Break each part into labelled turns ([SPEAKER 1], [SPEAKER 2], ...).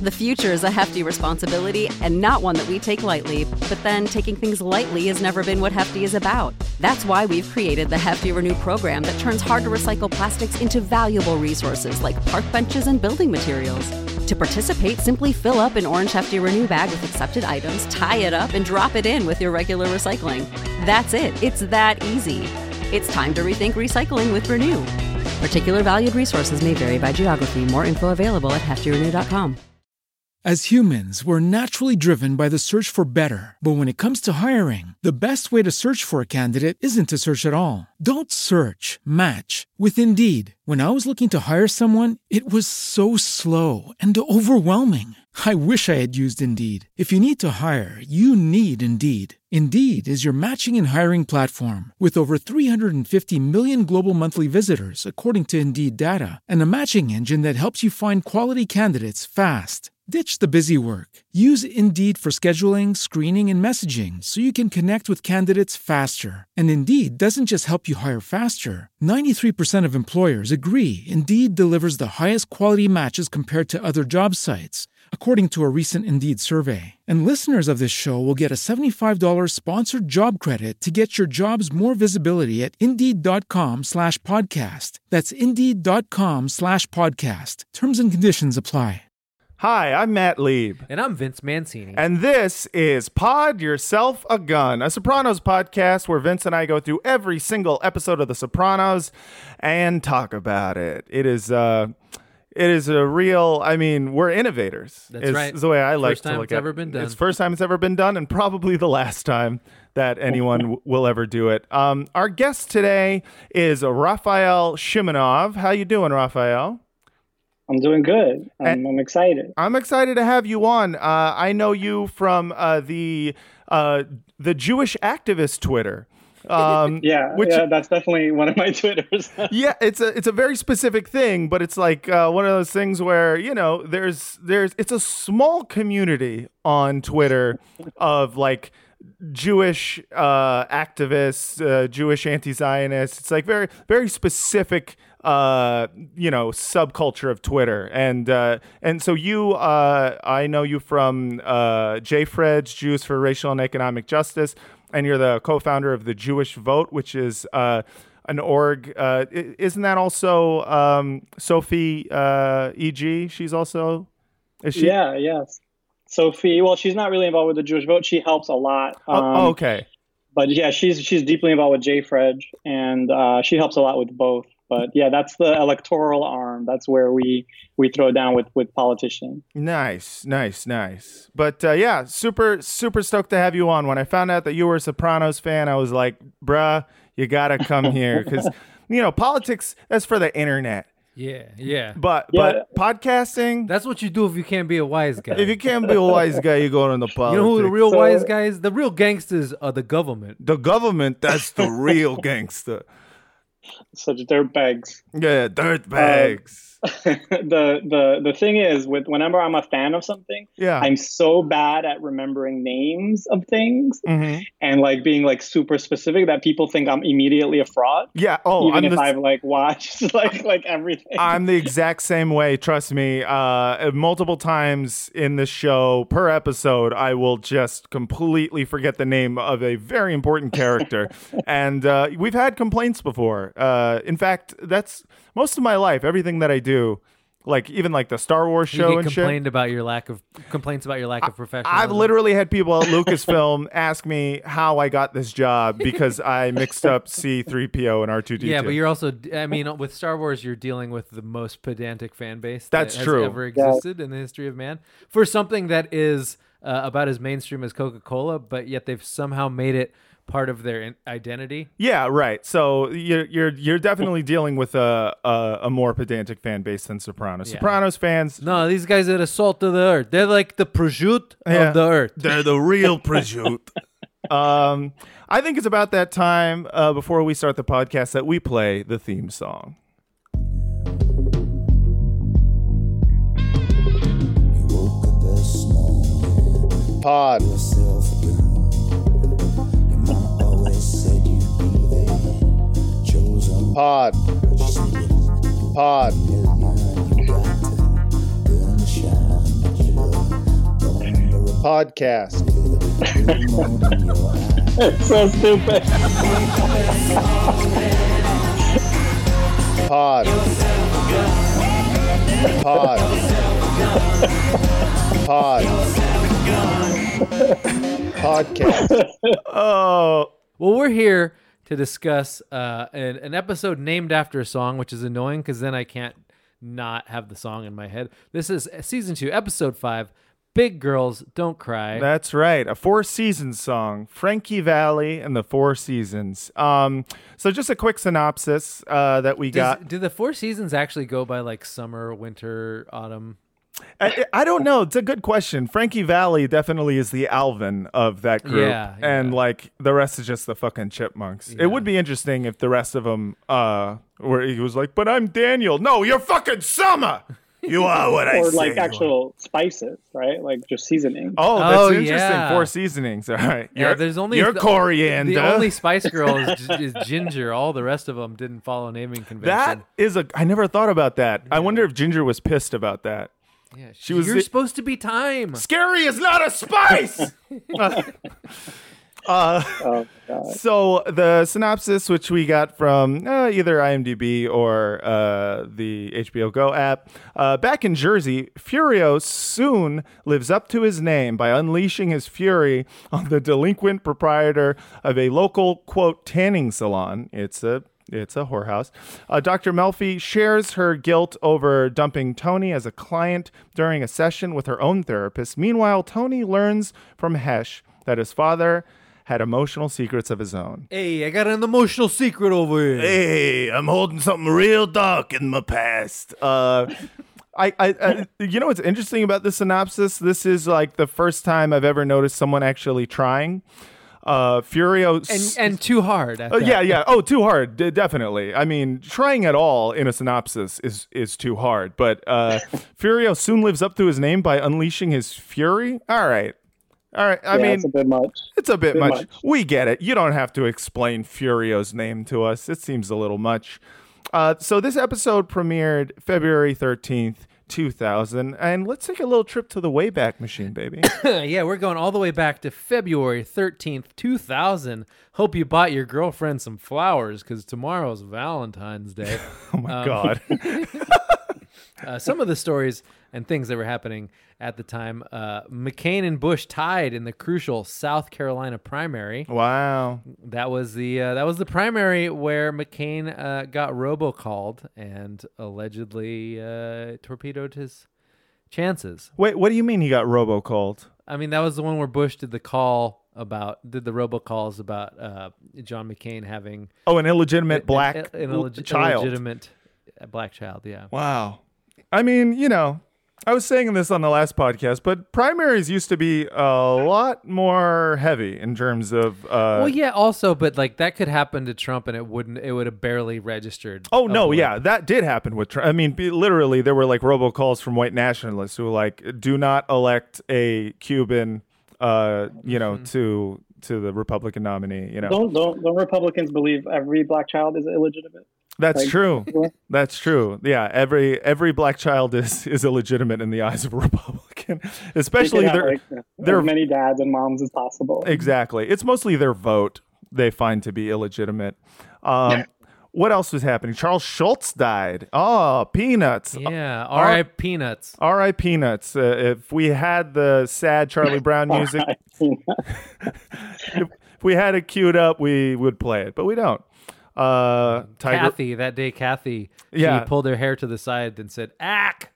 [SPEAKER 1] The future is a hefty responsibility and not one that we take lightly, but then taking things lightly has never been what Hefty is about. That's why we've created the Hefty Renew program that turns hard-to-recycle plastics into valuable resources like park benches and building materials. To participate, simply fill up an orange Hefty Renew bag with accepted items, tie it up, and drop it in with your regular recycling. That's it. It's that easy. It's time to rethink recycling with Renew. Particular valued resources may vary by geography. More info available at heftyrenew.com.
[SPEAKER 2] As humans, we're naturally driven by the search for better. But when it comes to hiring, the best way to search for a candidate isn't to search at all. Don't search, match with Indeed. When I was looking to hire someone, it was so slow and overwhelming. I wish I had used Indeed. If you need to hire, you need Indeed. Indeed is your matching and hiring platform with over 350 million global monthly visitors, according to Indeed data, and a matching engine that helps you find quality candidates fast. Ditch the busy work. Use Indeed for scheduling, screening, and messaging so you can connect with candidates faster. And Indeed doesn't just help you hire faster. 93% of employers agree Indeed delivers the highest quality matches compared to other job sites, according to a recent Indeed survey. And listeners of this show will get a $75 sponsored job credit to get your jobs more visibility at Indeed.com/podcast. That's Indeed.com/podcast. Terms and conditions apply.
[SPEAKER 3] Hi, I'm Matt Lieb.
[SPEAKER 4] And I'm Vince Mancini.
[SPEAKER 3] And this is Pod Yourself a Gun, a Sopranos podcast where Vince and I go through every single episode of The Sopranos and talk about it. It is a real, we're innovators.
[SPEAKER 4] That's right.
[SPEAKER 3] Is the way I like
[SPEAKER 4] first
[SPEAKER 3] to
[SPEAKER 4] time
[SPEAKER 3] look
[SPEAKER 4] it's
[SPEAKER 3] at it.
[SPEAKER 4] ever been done.
[SPEAKER 3] It's the first time it's ever been done and probably the last time that anyone will ever do it. Our guest today is Raphael Shimonov. How you doing, Raphael?
[SPEAKER 5] I'm doing good. I'm excited.
[SPEAKER 3] I'm excited to have you on. I know you from the Jewish activist Twitter.
[SPEAKER 5] That's definitely one of my Twitters.
[SPEAKER 3] Yeah, it's a very specific thing, but it's like one of those things where it's a small community on Twitter of like Jewish activists, Jewish anti-Zionists. It's like very very specific subculture of Twitter, and so you I know you from JFREJ, Jews for Racial and Economic Justice, and you're the co-founder of the Jewish Vote, which is an org. Isn't that also Sophie E.G.? She's also, is she?
[SPEAKER 5] Yes. Sophie, well, she's not really involved with the Jewish Vote. She helps a lot.
[SPEAKER 3] Okay.
[SPEAKER 5] But yeah, she's deeply involved with JFREJ, and she helps a lot with both. But yeah, that's the electoral arm. That's where we throw down with politicians.
[SPEAKER 3] Nice. But yeah, super stoked to have you on. When I found out that you were a Sopranos fan, I was like, bruh, you gotta come here, because politics, that's for the internet.
[SPEAKER 4] Yeah.
[SPEAKER 3] But podcasting,
[SPEAKER 4] that's what you do if you can't be a wise guy.
[SPEAKER 3] If you can't be a wise guy, you go into politics.
[SPEAKER 4] You know who the real wise guys? The real gangsters are the government.
[SPEAKER 3] The government, that's the real gangster.
[SPEAKER 5] Such dirtbags.
[SPEAKER 3] Yeah, dirtbags.
[SPEAKER 5] The thing is, whenever I'm a fan of something, I'm so bad at remembering names of things and like being like super specific that people think I'm immediately a fraud.
[SPEAKER 3] Yeah.
[SPEAKER 5] Even if I've like watched like everything.
[SPEAKER 3] I'm the exact same way. Trust me. Multiple times in the show per episode, I will just completely forget the name of a very important character, and we've had complaints before. In fact, that's most of my life. Everything that I do, like even like the Star Wars show and shit.
[SPEAKER 4] Complaints about your lack of professionalism.
[SPEAKER 3] I've literally had people at Lucasfilm ask me how I got this job because I mixed up C-3PO and R2-D2.
[SPEAKER 4] Yeah, but you're also, with Star Wars, you're dealing with the most pedantic fan base that has ever existed in the history of man for something that is about as mainstream as Coca-Cola, but yet they've somehow made it part of their identity.
[SPEAKER 3] Yeah, right. So you're definitely dealing with a more pedantic fan base than Sopranos. Yeah. Sopranos fans.
[SPEAKER 4] No, these guys are the salt of the earth. They're like the prosciutto of the earth.
[SPEAKER 3] They're the real prosciutto. I think it's about that time before we start the podcast that we play the theme song. Pod. Pod. Podcast.
[SPEAKER 5] It's so stupid.
[SPEAKER 3] Pod. Podcast.
[SPEAKER 4] Oh. Well, we're here to discuss an episode named after a song, which is annoying because then I can't not have the song in my head. This is season 2, episode 5. Big Girls Don't Cry.
[SPEAKER 3] That's right. A 4 Seasons song. Frankie Valli and the 4 Seasons. So just a quick synopsis that we got.
[SPEAKER 4] Do the 4 Seasons actually go by like summer, winter, autumn?
[SPEAKER 3] I don't know. It's a good question. Frankie Valli definitely is the Alvin of that group.
[SPEAKER 4] Yeah.
[SPEAKER 3] And like the rest is just the fucking chipmunks. Yeah. It would be interesting if the rest of them where he was like, but I'm Daniel. No, you're fucking Summer. You are what I say.
[SPEAKER 5] Or like actual spices, right? Like just seasoning.
[SPEAKER 3] Oh, that's interesting. Yeah. 4 seasonings. All right.
[SPEAKER 4] There's only
[SPEAKER 3] you're coriander.
[SPEAKER 4] The only Spice Girl is Ginger. All the rest of them didn't follow naming convention.
[SPEAKER 3] I never thought about that. Yeah. I wonder if Ginger was pissed about that.
[SPEAKER 4] Yeah, you're supposed to be Thyme.
[SPEAKER 3] Scary is not a spice. So the synopsis, which we got from either IMDb or the HBO Go app, back in Jersey, Furio soon lives up to his name by unleashing his fury on the delinquent proprietor of a local, quote, tanning salon. It's a whorehouse. Dr. Melfi shares her guilt over dumping Tony as a client during a session with her own therapist. Meanwhile, Tony learns from Hesh that his father had emotional secrets of his own.
[SPEAKER 4] Hey, I got an emotional secret over here.
[SPEAKER 3] Hey, I'm holding something real dark in my past. I you know what's interesting about this synopsis? This is like the first time I've ever noticed someone actually trying. Furio
[SPEAKER 4] and too hard.
[SPEAKER 3] Yeah. Oh, too hard. Definitely. I mean, trying at all in a synopsis is too hard. But Furio soon lives up to his name by unleashing his fury. All right. I mean,
[SPEAKER 5] it's a bit much.
[SPEAKER 3] It's a bit much. We get it. You don't have to explain Furio's name to us. It seems a little much. So this episode premiered February 13th. 2000, and let's take a little trip to the Wayback Machine, baby.
[SPEAKER 4] Yeah, we're going all the way back to February 13th, 2000. Hope you bought your girlfriend some flowers because tomorrow's Valentine's Day.
[SPEAKER 3] Oh my God.
[SPEAKER 4] Some of the stories and things that were happening at the time. McCain and Bush tied in the crucial South Carolina primary.
[SPEAKER 3] Wow.
[SPEAKER 4] That was the primary where McCain got robocalled and allegedly torpedoed his chances.
[SPEAKER 3] Wait, what do you mean he got robocalled?
[SPEAKER 4] I mean, that was the one where Bush did the robocalls about John McCain having
[SPEAKER 3] an illegitimate black child.
[SPEAKER 4] Illegitimate black child, yeah.
[SPEAKER 3] Wow. I mean, I was saying this on the last podcast, but primaries used to be a lot more heavy in terms of.
[SPEAKER 4] Well, yeah, also, but like that could happen to Trump, and it would have barely registered.
[SPEAKER 3] Oh no, yeah, that did happen with Trump. I mean, literally, there were like robocalls from white nationalists who were like, "Do not elect a Cuban, to the Republican nominee."
[SPEAKER 5] Don't Republicans believe every black child is illegitimate?
[SPEAKER 3] That's true. That's true. Yeah, every black child is illegitimate in the eyes of a Republican, especially
[SPEAKER 5] as many dads and moms as possible.
[SPEAKER 3] Exactly. It's mostly their vote they find to be illegitimate. What else was happening? Charles Schultz died. Oh, Peanuts.
[SPEAKER 4] Yeah, R.I. Peanuts.
[SPEAKER 3] R.I. Peanuts. If we had the sad Charlie Brown music, if we had it queued up, we would play it, but we don't.
[SPEAKER 4] Kathy, she pulled her hair to the side and said, "Ack."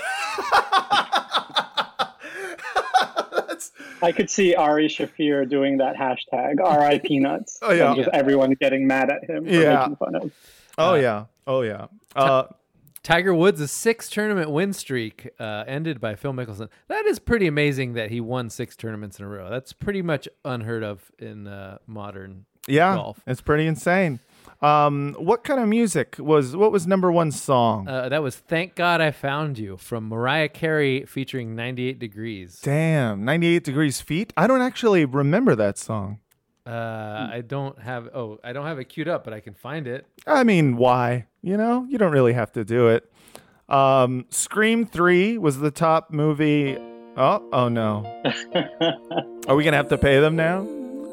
[SPEAKER 5] I could see Ari Shaffir doing that hashtag RIP nuts. Oh yeah, and just everyone getting mad at him for making fun of.
[SPEAKER 3] Oh yeah.
[SPEAKER 4] Tiger Woods' 6 tournament win streak ended by Phil Mickelson. That is pretty amazing that he won 6 tournaments in a row. That's pretty much unheard of in modern golf.
[SPEAKER 3] It's pretty insane. What kind of music what was number 1 song?
[SPEAKER 4] That was Thank God I Found You from Mariah Carey featuring 98 Degrees.
[SPEAKER 3] Damn, 98 Degrees Feet? I don't actually remember that song.
[SPEAKER 4] I don't have it queued up, but I can find it.
[SPEAKER 3] I mean, why? You don't really have to do it. Scream 3 was the top movie Oh no. Are we gonna have to pay them now?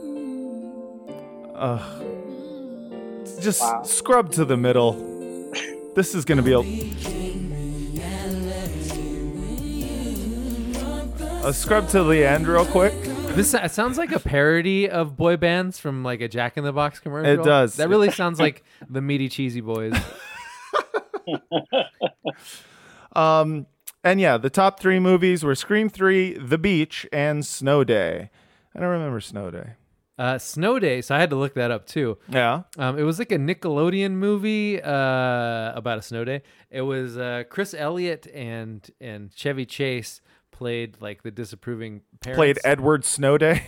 [SPEAKER 3] Just scrub to the middle. This is gonna be a scrub to the end real quick.
[SPEAKER 4] This sounds like a parody of boy bands from like a Jack in the Box commercial.
[SPEAKER 3] It does.
[SPEAKER 4] That really sounds like the Meaty Cheesy Boys.
[SPEAKER 3] And yeah, the top 3 movies were Scream 3, The Beach, and Snow Day. I don't remember Snow Day.
[SPEAKER 4] Snow Day, so I had to look that up too.
[SPEAKER 3] Yeah.
[SPEAKER 4] It was like a Nickelodeon movie about a snow day. It was Chris Elliott and Chevy Chase played like the disapproving parents.
[SPEAKER 3] Played Edward Snowday.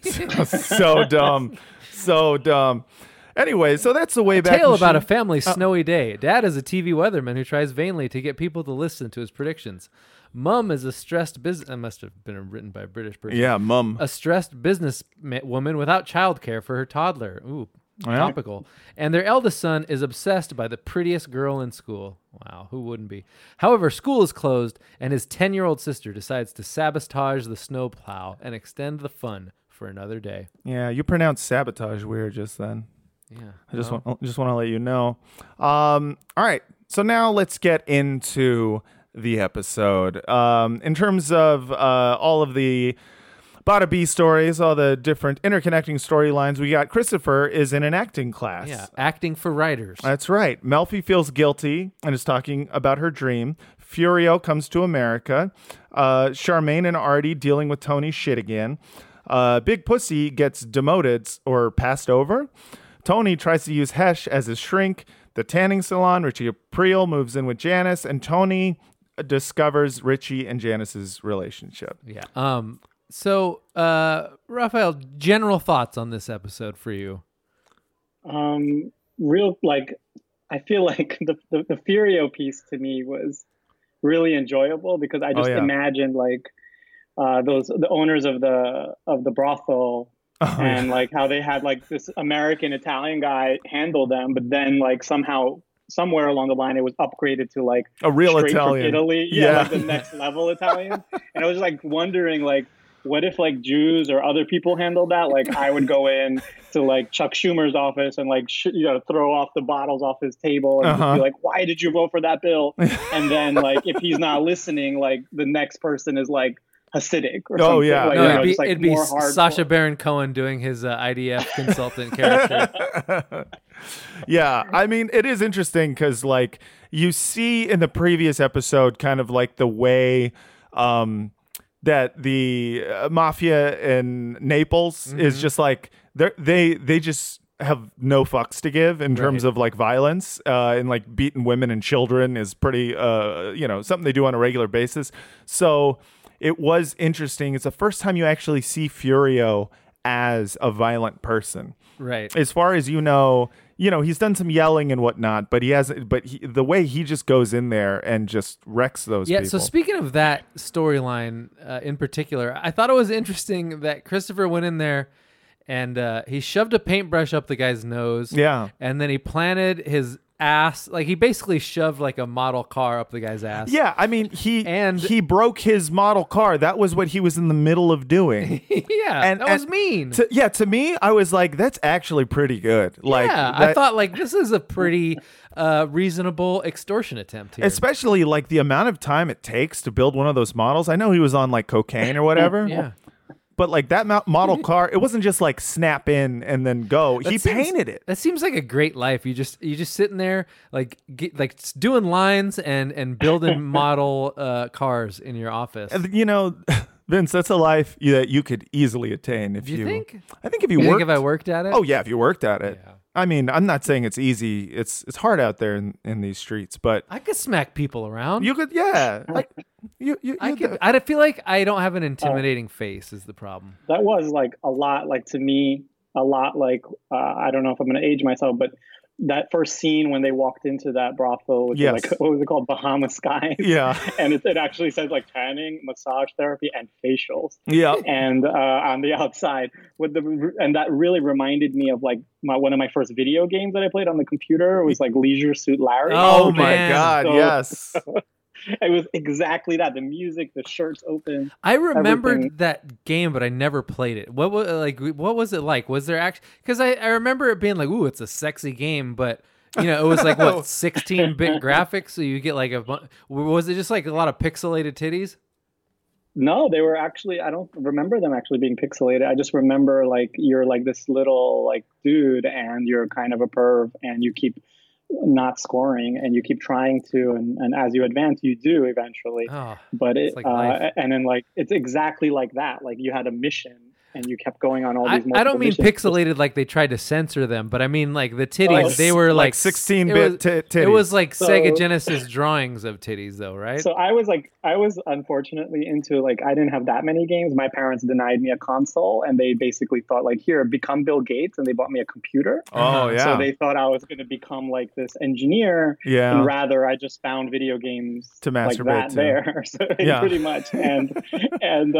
[SPEAKER 3] So dumb. So dumb. Anyway, so that's the way back.
[SPEAKER 4] Tale about a family snowy day. Dad is a TV weatherman who tries vainly to get people to listen to his predictions. Mum is a stressed business. That must have been written by a British person.
[SPEAKER 3] Yeah, Mum.
[SPEAKER 4] A stressed business woman without childcare for her toddler. Ooh, topical. And their eldest son is obsessed by the prettiest girl in school. Wow, who wouldn't be? However, school is closed, and his 10-year-old sister decides to sabotage the snowplow and extend the fun for another day.
[SPEAKER 3] Yeah, you pronounced sabotage weird just then.
[SPEAKER 4] Yeah,
[SPEAKER 3] I just want to let you know. All right, so now let's get into the episode. In terms of all of the Bada B stories, all the different interconnecting storylines, we got Christopher is in an acting class.
[SPEAKER 4] Yeah, acting for writers.
[SPEAKER 3] That's right. Melfi feels guilty and is talking about her dream. Furio comes to America. Charmaine and Artie dealing with Tony's shit again. Big Pussy gets demoted or passed over. Tony tries to use Hesh as his shrink. The tanning salon, Richie Aprile moves in with Janice, and Tony discovers Richie and Janice's relationship.
[SPEAKER 4] Yeah. So, Raphael, general thoughts on this episode for you?
[SPEAKER 5] I feel like the Furio piece to me was really enjoyable because I just imagined like the owners of the brothel. And like how they had like this American Italian guy handle them, but then like somehow somewhere along the line it was upgraded to like
[SPEAKER 3] a real Italian
[SPEAKER 5] from Italy, like the next level Italian. And I was like wondering like, what if like Jews or other people handled that? Like I would go in to like Chuck Schumer's office and like throw off the bottles off his table and just be like, why did you vote for that bill? And then like if he's not listening, like the next person is like Hasidic or something.
[SPEAKER 3] Yeah.
[SPEAKER 5] Like,
[SPEAKER 4] no, it'd be Sacha Baron Cohen doing his IDF consultant character.
[SPEAKER 3] Yeah, I mean, it is interesting because like you see in the previous episode kind of like the way that the mafia in Naples is just like they just have no fucks to give in terms of like violence and like beating women and children is pretty something they do on a regular basis. So it was interesting. It's the first time you actually see Furio as a violent person.
[SPEAKER 4] Right.
[SPEAKER 3] As far as you know, he's done some yelling and whatnot, but the way he just goes in there and just wrecks those people.
[SPEAKER 4] So speaking of that storyline in particular, I thought it was interesting that Christopher went in there and he shoved a paintbrush up the guy's nose.
[SPEAKER 3] Yeah.
[SPEAKER 4] And then he planted his ass, like he basically shoved like a model car up the guy's ass.
[SPEAKER 3] Yeah, I mean he broke his model car. That was what he was in the middle of doing.
[SPEAKER 4] Yeah, that was mean.
[SPEAKER 3] To me, I was like, that's actually pretty good. Like,
[SPEAKER 4] I thought like this is a pretty reasonable extortion attempt here.
[SPEAKER 3] Especially like the amount of time it takes to build one of those models. I know he was on like cocaine or whatever.
[SPEAKER 4] Yeah.
[SPEAKER 3] But like that model car, it wasn't just like snap in and then go. He painted it.
[SPEAKER 4] That seems like a great life. You just sitting there like doing lines and building model cars in your office.
[SPEAKER 3] Vince, that's a life that you could easily attain if you
[SPEAKER 4] think.
[SPEAKER 3] I think if you worked.
[SPEAKER 4] Think if I worked at it.
[SPEAKER 3] Oh yeah, if you worked at it.
[SPEAKER 4] Yeah.
[SPEAKER 3] I mean, I'm not saying it's easy. It's hard out there in these streets, but
[SPEAKER 4] I could smack people around.
[SPEAKER 3] You could, yeah. Like,
[SPEAKER 4] I feel like I don't have an intimidating face is the problem.
[SPEAKER 5] That was like a lot, like to me, a lot like I don't know if I'm going to age myself, but that first scene when they walked into that brothel, which was like, what was it called? Bahama Skies.
[SPEAKER 3] Yeah.
[SPEAKER 5] And it actually says like tanning, massage therapy, and facials.
[SPEAKER 3] Yeah.
[SPEAKER 5] And on the outside, and that really reminded me of like one of my first video games that I played on the computer. It was like Leisure Suit Larry.
[SPEAKER 3] Oh my God, yes.
[SPEAKER 5] It was exactly that. The music, the shirts open.
[SPEAKER 4] I remembered that game, but I never played it. What was it like? Was there actually? Because I remember it being like, ooh, it's a sexy game, but it was like what 16-bit graphics. So you get like was it just like a lot of pixelated titties?
[SPEAKER 5] No, they were actually, I don't remember them actually being pixelated. I just remember like you're like this little like dude and you're kind of a perv and you keep not scoring and you keep trying to, and as you advance you do eventually. But and then like it's exactly like that. Like you had a mission and you kept going on all these
[SPEAKER 4] I don't mean
[SPEAKER 5] missions.
[SPEAKER 4] Pixelated like they tried to censor them, but I mean like the titties, they were like
[SPEAKER 3] 16-bit titties.
[SPEAKER 4] It was like Sega Genesis drawings of titties though, right?
[SPEAKER 5] So I was unfortunately into like, I didn't have that many games. My parents denied me a console and they basically thought like, here, become Bill Gates, and they bought me a computer.
[SPEAKER 3] Oh yeah.
[SPEAKER 5] So they thought I was going to become like this engineer.
[SPEAKER 3] Yeah.
[SPEAKER 5] And rather I just found video games
[SPEAKER 3] to masturbate
[SPEAKER 5] like that
[SPEAKER 3] to.
[SPEAKER 5] There. So pretty much. And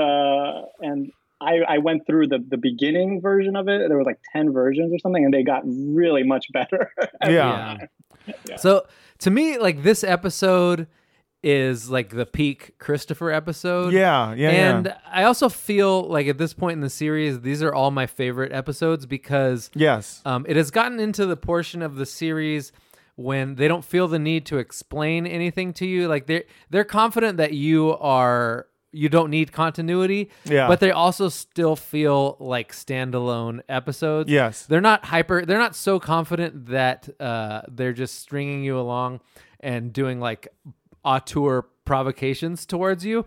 [SPEAKER 5] I went through the beginning version of it. There was like 10 versions or something, and they got really much better.
[SPEAKER 3] Yeah.
[SPEAKER 4] So to me, like this episode is like the peak Christopher episode.
[SPEAKER 3] Yeah.
[SPEAKER 4] And I also feel like at this point in the series, these are all my favorite episodes because it has gotten into the portion of the series when they don't feel the need to explain anything to you. Like they're confident that you don't need continuity, but they also still feel like standalone episodes.
[SPEAKER 3] Yes.
[SPEAKER 4] They're not so confident that they're just stringing you along and doing like auteur provocations towards you.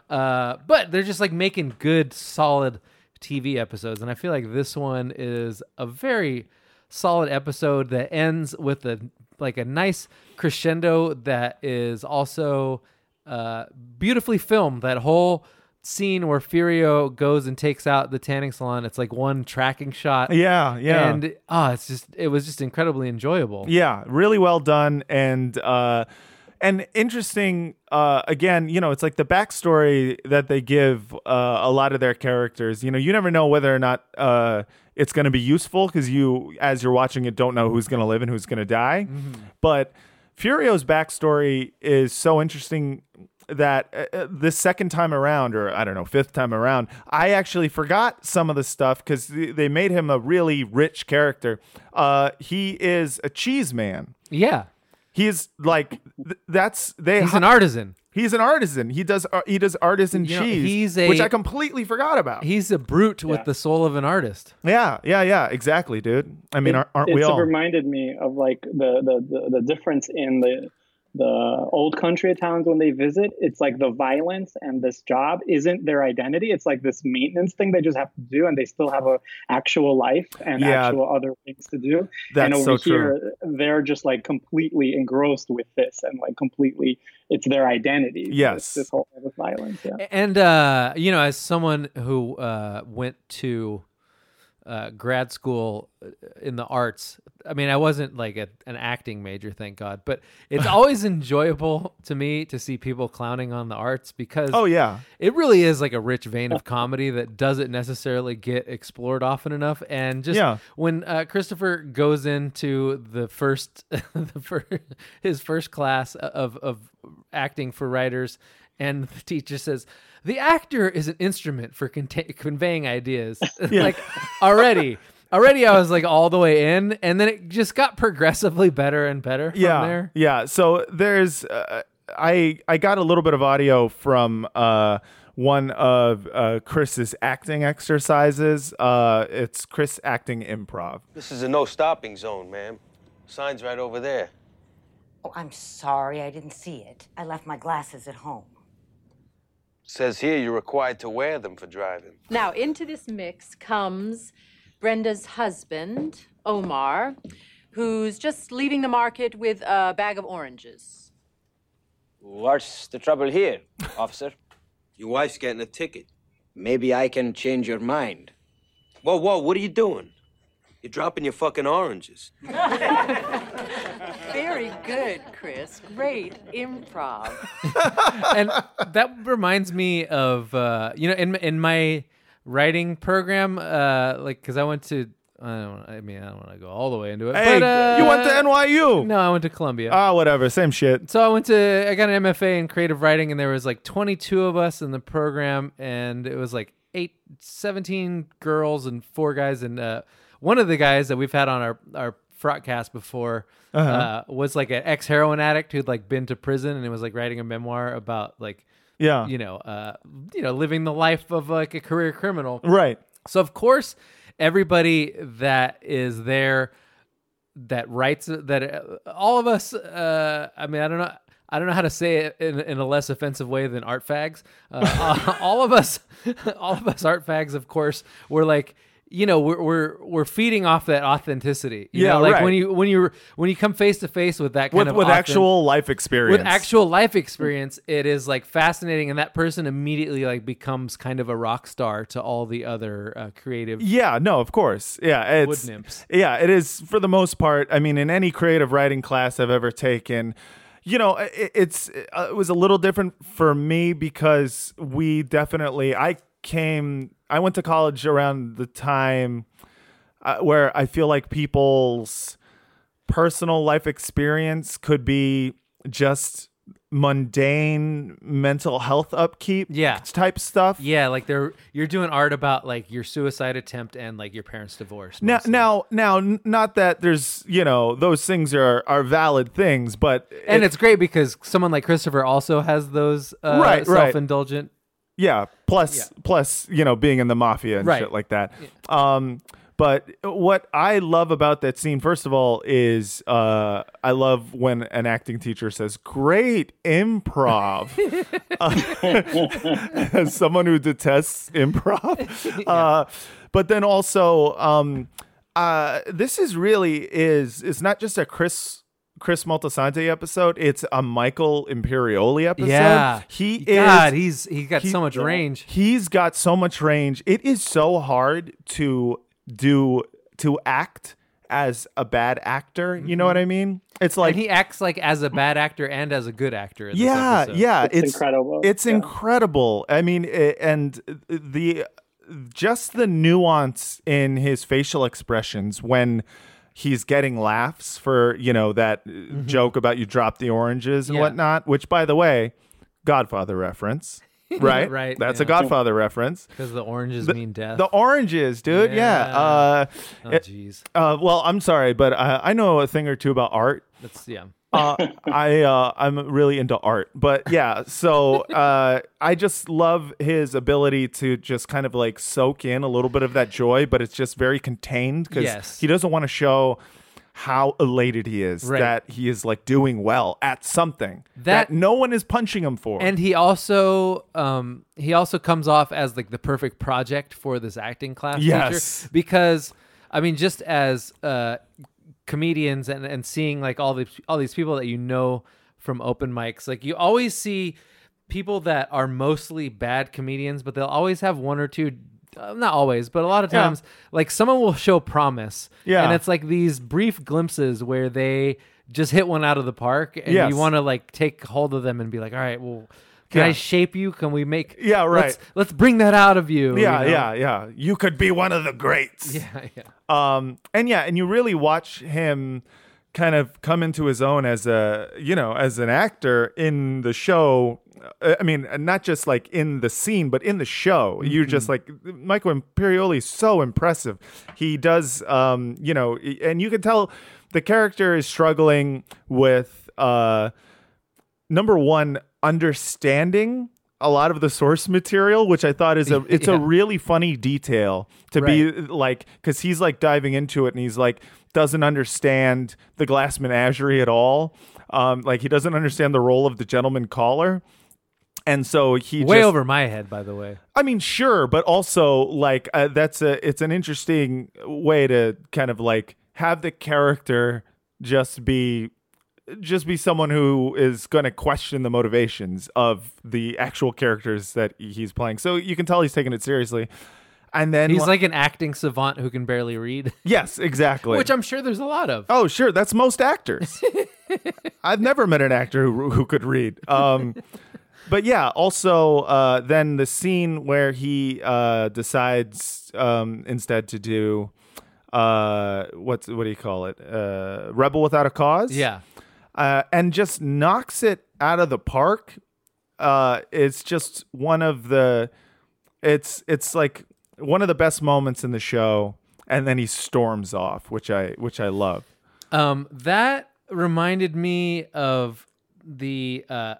[SPEAKER 4] But they're just like making good, solid TV episodes. And I feel like this one is a very solid episode that ends with a nice crescendo that is also beautifully filmed. That whole scene where Furio goes and takes out the tanning salon, it's like one tracking shot. And it was just incredibly enjoyable.
[SPEAKER 3] Yeah, really well done and interesting. Again, it's like the backstory that they give a lot of their characters. You never know whether or not it's going to be useful because you, as you're watching it, don't know who's going to live and who's going to die. But Furio's backstory is so interesting that this second time around, or I don't know, fifth time around, I actually forgot some of the stuff because they made him a really rich character. He is a cheese man.
[SPEAKER 4] Yeah.
[SPEAKER 3] He's like,
[SPEAKER 4] he's an artisan.
[SPEAKER 3] He's an artisan. He does artisan cheese, which I completely forgot about.
[SPEAKER 4] He's a brute with the soul of an artist.
[SPEAKER 3] Yeah, exactly, dude. I mean, aren't we all?
[SPEAKER 5] It reminded me of like the difference in the old country towns when they visit. It's like the violence and this job isn't their identity. It's like this maintenance thing they just have to do, and they still have a actual life and actual other things to do.
[SPEAKER 3] That's
[SPEAKER 5] and over
[SPEAKER 3] so true.
[SPEAKER 5] here, they're just like completely engrossed with this, and like completely, it's their identity.
[SPEAKER 3] Yes,
[SPEAKER 5] this whole type of violence. Yeah,
[SPEAKER 4] and as someone who went to grad school in the arts. I mean, I wasn't like an acting major, thank God, but it's always enjoyable to me to see people clowning on the arts because it really is like a rich vein of comedy that doesn't necessarily get explored often enough. And just when Christopher goes into his first class of acting for writers, and the teacher says, the actor is an instrument for conveying ideas. Like already I was like all the way in, and then it just got progressively better and better from there.
[SPEAKER 3] Yeah. So there's, I got a little bit of audio from one of Chris's acting exercises. It's Chris acting improv.
[SPEAKER 6] This is a no stopping zone, ma'am. Sign's right over there.
[SPEAKER 7] Oh, I'm sorry, I didn't see it. I left my glasses at home.
[SPEAKER 6] Says here you're required to wear them for driving.
[SPEAKER 8] Now, into this mix comes Brenda's husband, Omar, who's just leaving the market with a bag of oranges.
[SPEAKER 9] What's the trouble here, officer?
[SPEAKER 6] Your wife's getting a ticket.
[SPEAKER 9] Maybe I can change your mind.
[SPEAKER 6] Whoa, what are you doing? You're dropping your fucking oranges.
[SPEAKER 8] Very good, Chris. Great improv.
[SPEAKER 4] And that reminds me of, in my writing program, because I went to I don't want to go all the way into it.
[SPEAKER 3] Hey,
[SPEAKER 4] but,
[SPEAKER 3] you went to NYU.
[SPEAKER 4] No, I went to Columbia.
[SPEAKER 3] Whatever, same shit.
[SPEAKER 4] So I got an MFA in creative writing, and there was like 22 of us in the program, and it was like 17 girls and 4 guys, and one of the guys that we've had on our Frotcast before was like an ex-heroin addict who'd like been to prison, and it was like writing a memoir about like living the life of like a career criminal.
[SPEAKER 3] Right.
[SPEAKER 4] So of course, everybody that is there that writes that all of us. I don't know how to say it in a less offensive way than art fags. all of us art fags, of course, were like, we're feeding off that authenticity. You know, like
[SPEAKER 3] right.
[SPEAKER 4] when you come face to face with that kind
[SPEAKER 3] with actual life experience.
[SPEAKER 4] With actual life experience, it is like fascinating, and that person immediately like becomes kind of a rock star to all the other creative.
[SPEAKER 3] Yeah, no, of course. Yeah, it's
[SPEAKER 4] wood nymphs.
[SPEAKER 3] Yeah, it is for the most part. I mean, in any creative writing class I've ever taken, it was a little different for me because I went to college around the time where I feel like people's personal life experience could be just mundane mental health upkeep type stuff.
[SPEAKER 4] Yeah, like you're doing art about like your suicide attempt and like your parents' divorce.
[SPEAKER 3] Now, not that there's, those things are valid things, but
[SPEAKER 4] it's great because someone like Christopher also has those self-indulgent.
[SPEAKER 3] Yeah, plus being in the mafia and shit like that. Yeah. But what I love about that scene, first of all, is I love when an acting teacher says, "Great improv." As someone who detests improv, but then also, this is it's not just a Chris Moltisanti episode, it's a Michael Imperioli episode.
[SPEAKER 4] Yeah. He's got so much range.
[SPEAKER 3] He's got so much range. It is so hard to act as a bad actor. You know what I mean? It's like,
[SPEAKER 4] and he acts like as a bad actor and as a good actor. In this episode.
[SPEAKER 3] It's
[SPEAKER 5] incredible.
[SPEAKER 3] It's incredible. I mean, and just the nuance in his facial expressions when he's getting laughs for, that joke about you dropped the oranges and whatnot, which, by the way, Godfather reference, right?
[SPEAKER 4] Right.
[SPEAKER 3] That's a Godfather reference.
[SPEAKER 4] Because the oranges mean death.
[SPEAKER 3] The oranges, dude. Yeah.
[SPEAKER 4] Oh, jeez.
[SPEAKER 3] Well, I'm sorry, but I know a thing or two about art. I'm really into art, but yeah. So I just love his ability to just kind of like soak in a little bit of that joy, but it's just very contained because he doesn't want to show how elated he is that he is like doing well at something that no one is punching him for.
[SPEAKER 4] And he also comes off as like the perfect project for this acting class teacher, because I mean, just as comedians and seeing like all these people that from open mics, like you always see people that are mostly bad comedians, but they'll always have one or two, not always, but a lot of times, like someone will show promise, and it's like these brief glimpses where they just hit one out of the park, and you want to like take hold of them and be like, all right, well, can I shape you? Can we make?
[SPEAKER 3] Yeah, right.
[SPEAKER 4] Let's bring that out of you.
[SPEAKER 3] Yeah. You could be one of the greats. And you really watch him kind of come into his own as as an actor in the show. I mean, not just like in the scene, but in the show. Mm-hmm. You're just like, Michael Imperioli is so impressive. He does, and you can tell the character is struggling with, number one, understanding a lot of the source material, which I thought is a really funny detail to be like, because he's like diving into it and he's like doesn't understand the glass menagerie at all. Like he doesn't understand the role of the gentleman caller. And so he
[SPEAKER 4] way over my head, by the way.
[SPEAKER 3] I mean, sure, but also like it's an interesting way to kind of like have the character just be someone who is going to question the motivations of the actual characters that he's playing. So you can tell he's taking it seriously. And then
[SPEAKER 4] he's like an acting savant who can barely read.
[SPEAKER 3] Yes, exactly.
[SPEAKER 4] Which I'm sure there's a lot of.
[SPEAKER 3] Oh, sure. That's most actors. I've never met an actor who could read. But yeah, also then the scene where he decides instead to do what do you call it? Rebel Without a Cause.
[SPEAKER 4] Yeah.
[SPEAKER 3] And just knocks it out of the park. It's just one of the, it's like one of the best moments in the show. And then he storms off, which I love.
[SPEAKER 4] That reminded me of the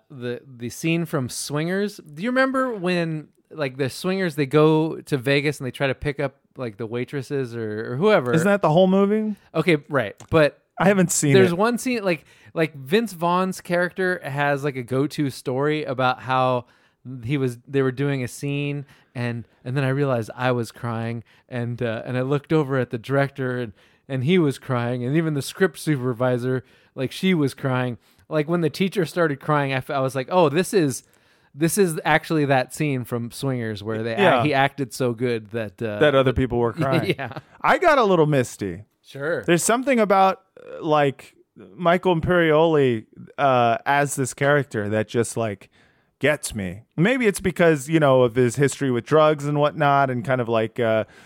[SPEAKER 4] scene from Swingers. Do you remember when like the Swingers, they go to Vegas and they try to pick up like the waitresses or whoever?
[SPEAKER 3] Isn't that the whole movie?
[SPEAKER 4] Okay, right. But
[SPEAKER 3] I haven't seen
[SPEAKER 4] There's one scene like Vince Vaughn's character has like a go-to story about how they were doing a scene and then I realized I was crying and I looked over at the director and he was crying, and even the script supervisor, like, she was crying. Like when the teacher started crying, I was like, oh, this is actually that scene from Swingers where he acted so good that
[SPEAKER 3] other people were crying.
[SPEAKER 4] Yeah,
[SPEAKER 3] I got a little misty.
[SPEAKER 4] Sure.
[SPEAKER 3] There's something about like Michael Imperioli as this character that just like gets me. Maybe it's because, of his history with drugs and whatnot, and kind of like,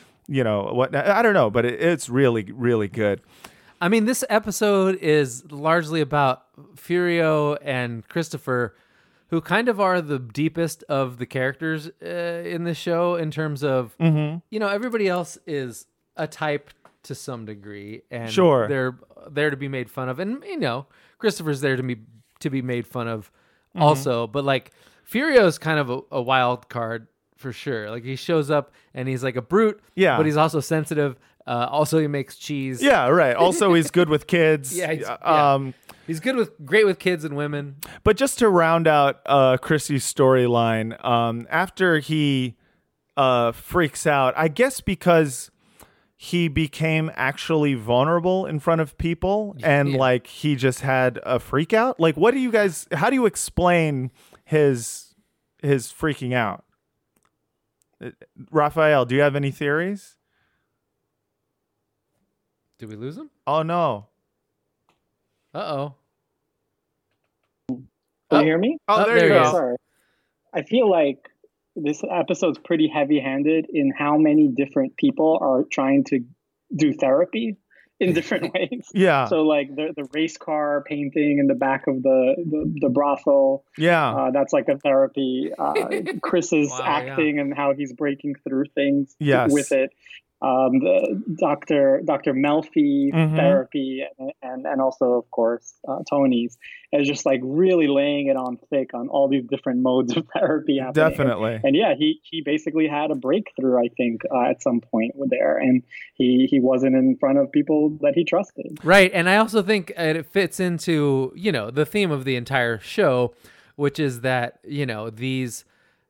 [SPEAKER 3] what I don't know, but it's really, really good.
[SPEAKER 4] I mean, this episode is largely about Furio and Christopher, who kind of are the deepest of the characters in the show in terms of, everybody else is a type to some degree, and
[SPEAKER 3] sure,
[SPEAKER 4] they're there to be made fun of, and Christopher's there to be made fun of also, but like Furio's kind of a wild card for sure. Like he shows up and he's like a brute, but he's also sensitive. Also, he makes cheese.
[SPEAKER 3] Yeah, right. Also, he's good with kids.
[SPEAKER 4] He's great with kids and women.
[SPEAKER 3] But just to round out Chrissy's storyline, after he freaks out, I guess because he became actually vulnerable in front of people, and like he just had a freak out. Like, how do you explain his freaking out? Raphael, do you have any theories?
[SPEAKER 4] Did we lose him?
[SPEAKER 3] Oh no.
[SPEAKER 4] Uh-oh.
[SPEAKER 5] Can you hear me?
[SPEAKER 3] Oh, there you go.
[SPEAKER 5] Sorry. I feel like this episode's pretty heavy-handed in how many different people are trying to do therapy in different ways.
[SPEAKER 3] Yeah.
[SPEAKER 5] So like the race car painting in the back of the brothel.
[SPEAKER 3] Yeah.
[SPEAKER 5] That's like a therapy. Chris's acting and how he's breaking through things with it. The Dr. Melfi therapy and also of course Tony's is just like really laying it on thick on all these different modes of therapy happening.
[SPEAKER 3] Definitely.
[SPEAKER 5] And he basically had a breakthrough, I think, at some point there, and he wasn't in front of people that he trusted.
[SPEAKER 4] Right, and I also think it fits into the theme of the entire show, which is that these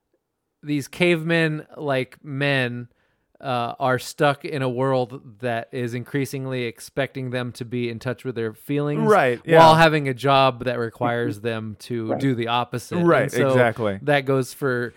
[SPEAKER 4] cavemen like men are stuck in a world that is increasingly expecting them to be in touch with their feelings,
[SPEAKER 3] right? Yeah.
[SPEAKER 4] While having a job that requires them to do the opposite,
[SPEAKER 3] right?
[SPEAKER 4] So
[SPEAKER 3] exactly.
[SPEAKER 4] That goes for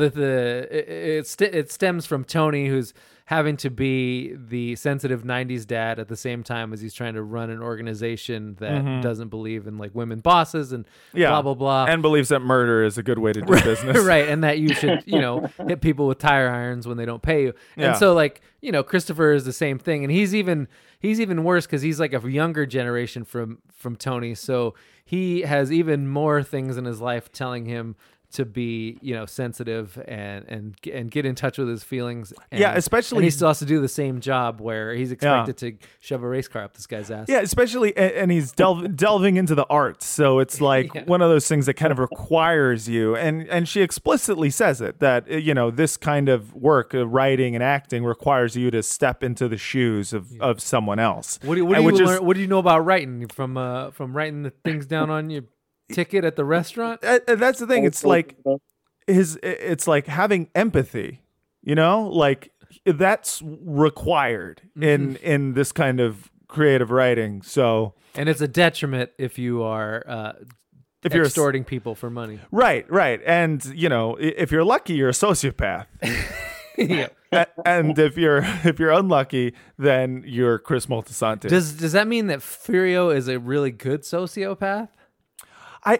[SPEAKER 4] it stems from Tony, who's having to be the sensitive 90s dad at the same time as he's trying to run an organization that doesn't believe in like women bosses and blah, blah, blah.
[SPEAKER 3] And believes that murder is a good way to do business.
[SPEAKER 4] Right. And that you should, hit people with tire irons when they don't pay you. And so like, Christopher is the same thing. And he's even worse because he's like a younger generation from Tony. So he has even more things in his life telling him to be, sensitive and get in touch with his feelings. And,
[SPEAKER 3] especially...
[SPEAKER 4] And he still has to do the same job where he's expected to shove a race car up this guy's ass.
[SPEAKER 3] Yeah, especially... And he's delving into the arts. So it's like one of those things that kind of requires you. And she explicitly says it, that, this kind of work, writing and acting, requires you to step into the shoes of someone else.
[SPEAKER 4] What do you know about writing? From writing the things down on your ticket at the restaurant?
[SPEAKER 3] That's the thing. It's like it's like having empathy, like that's required in this kind of creative writing. So,
[SPEAKER 4] and it's a detriment if you are if you're extorting people for money.
[SPEAKER 3] Right. And if you're lucky, you're a sociopath.
[SPEAKER 4] Yeah.
[SPEAKER 3] And if you're unlucky, then you're Chris Moltisanti.
[SPEAKER 4] Does that mean that Furio is a really good sociopath?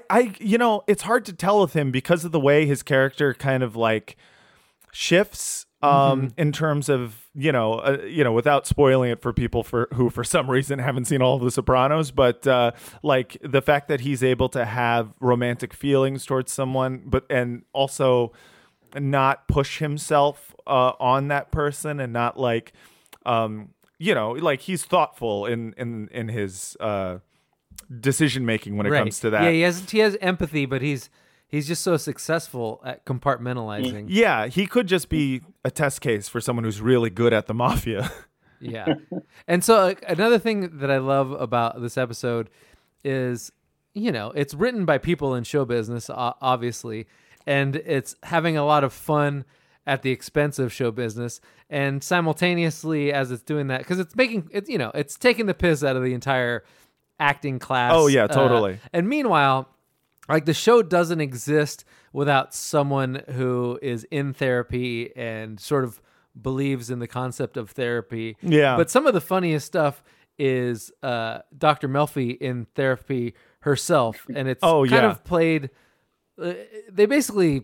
[SPEAKER 3] It's hard to tell with him because of the way his character kind of like shifts in terms of, without spoiling it for people who for some reason haven't seen all of The Sopranos, but like the fact that he's able to have romantic feelings towards someone, and also not push himself on that person, and not like, like he's thoughtful in his decision making when it comes to that.
[SPEAKER 4] Yeah, he has empathy, but he's just so successful at compartmentalizing.
[SPEAKER 3] Yeah, he could just be a test case for someone who's really good at the mafia.
[SPEAKER 4] Yeah. And so another thing that I love about this episode is, it's written by people in show business, obviously, and it's having a lot of fun at the expense of show business, and simultaneously as it's doing that, because it's taking the piss out of the entire acting class.
[SPEAKER 3] Oh yeah, totally.
[SPEAKER 4] And meanwhile, like, the show doesn't exist without someone who is in therapy and sort of believes in the concept of therapy.
[SPEAKER 3] Yeah.
[SPEAKER 4] But some of the funniest stuff is Dr. Melfi in therapy herself, and it's kind of played. They basically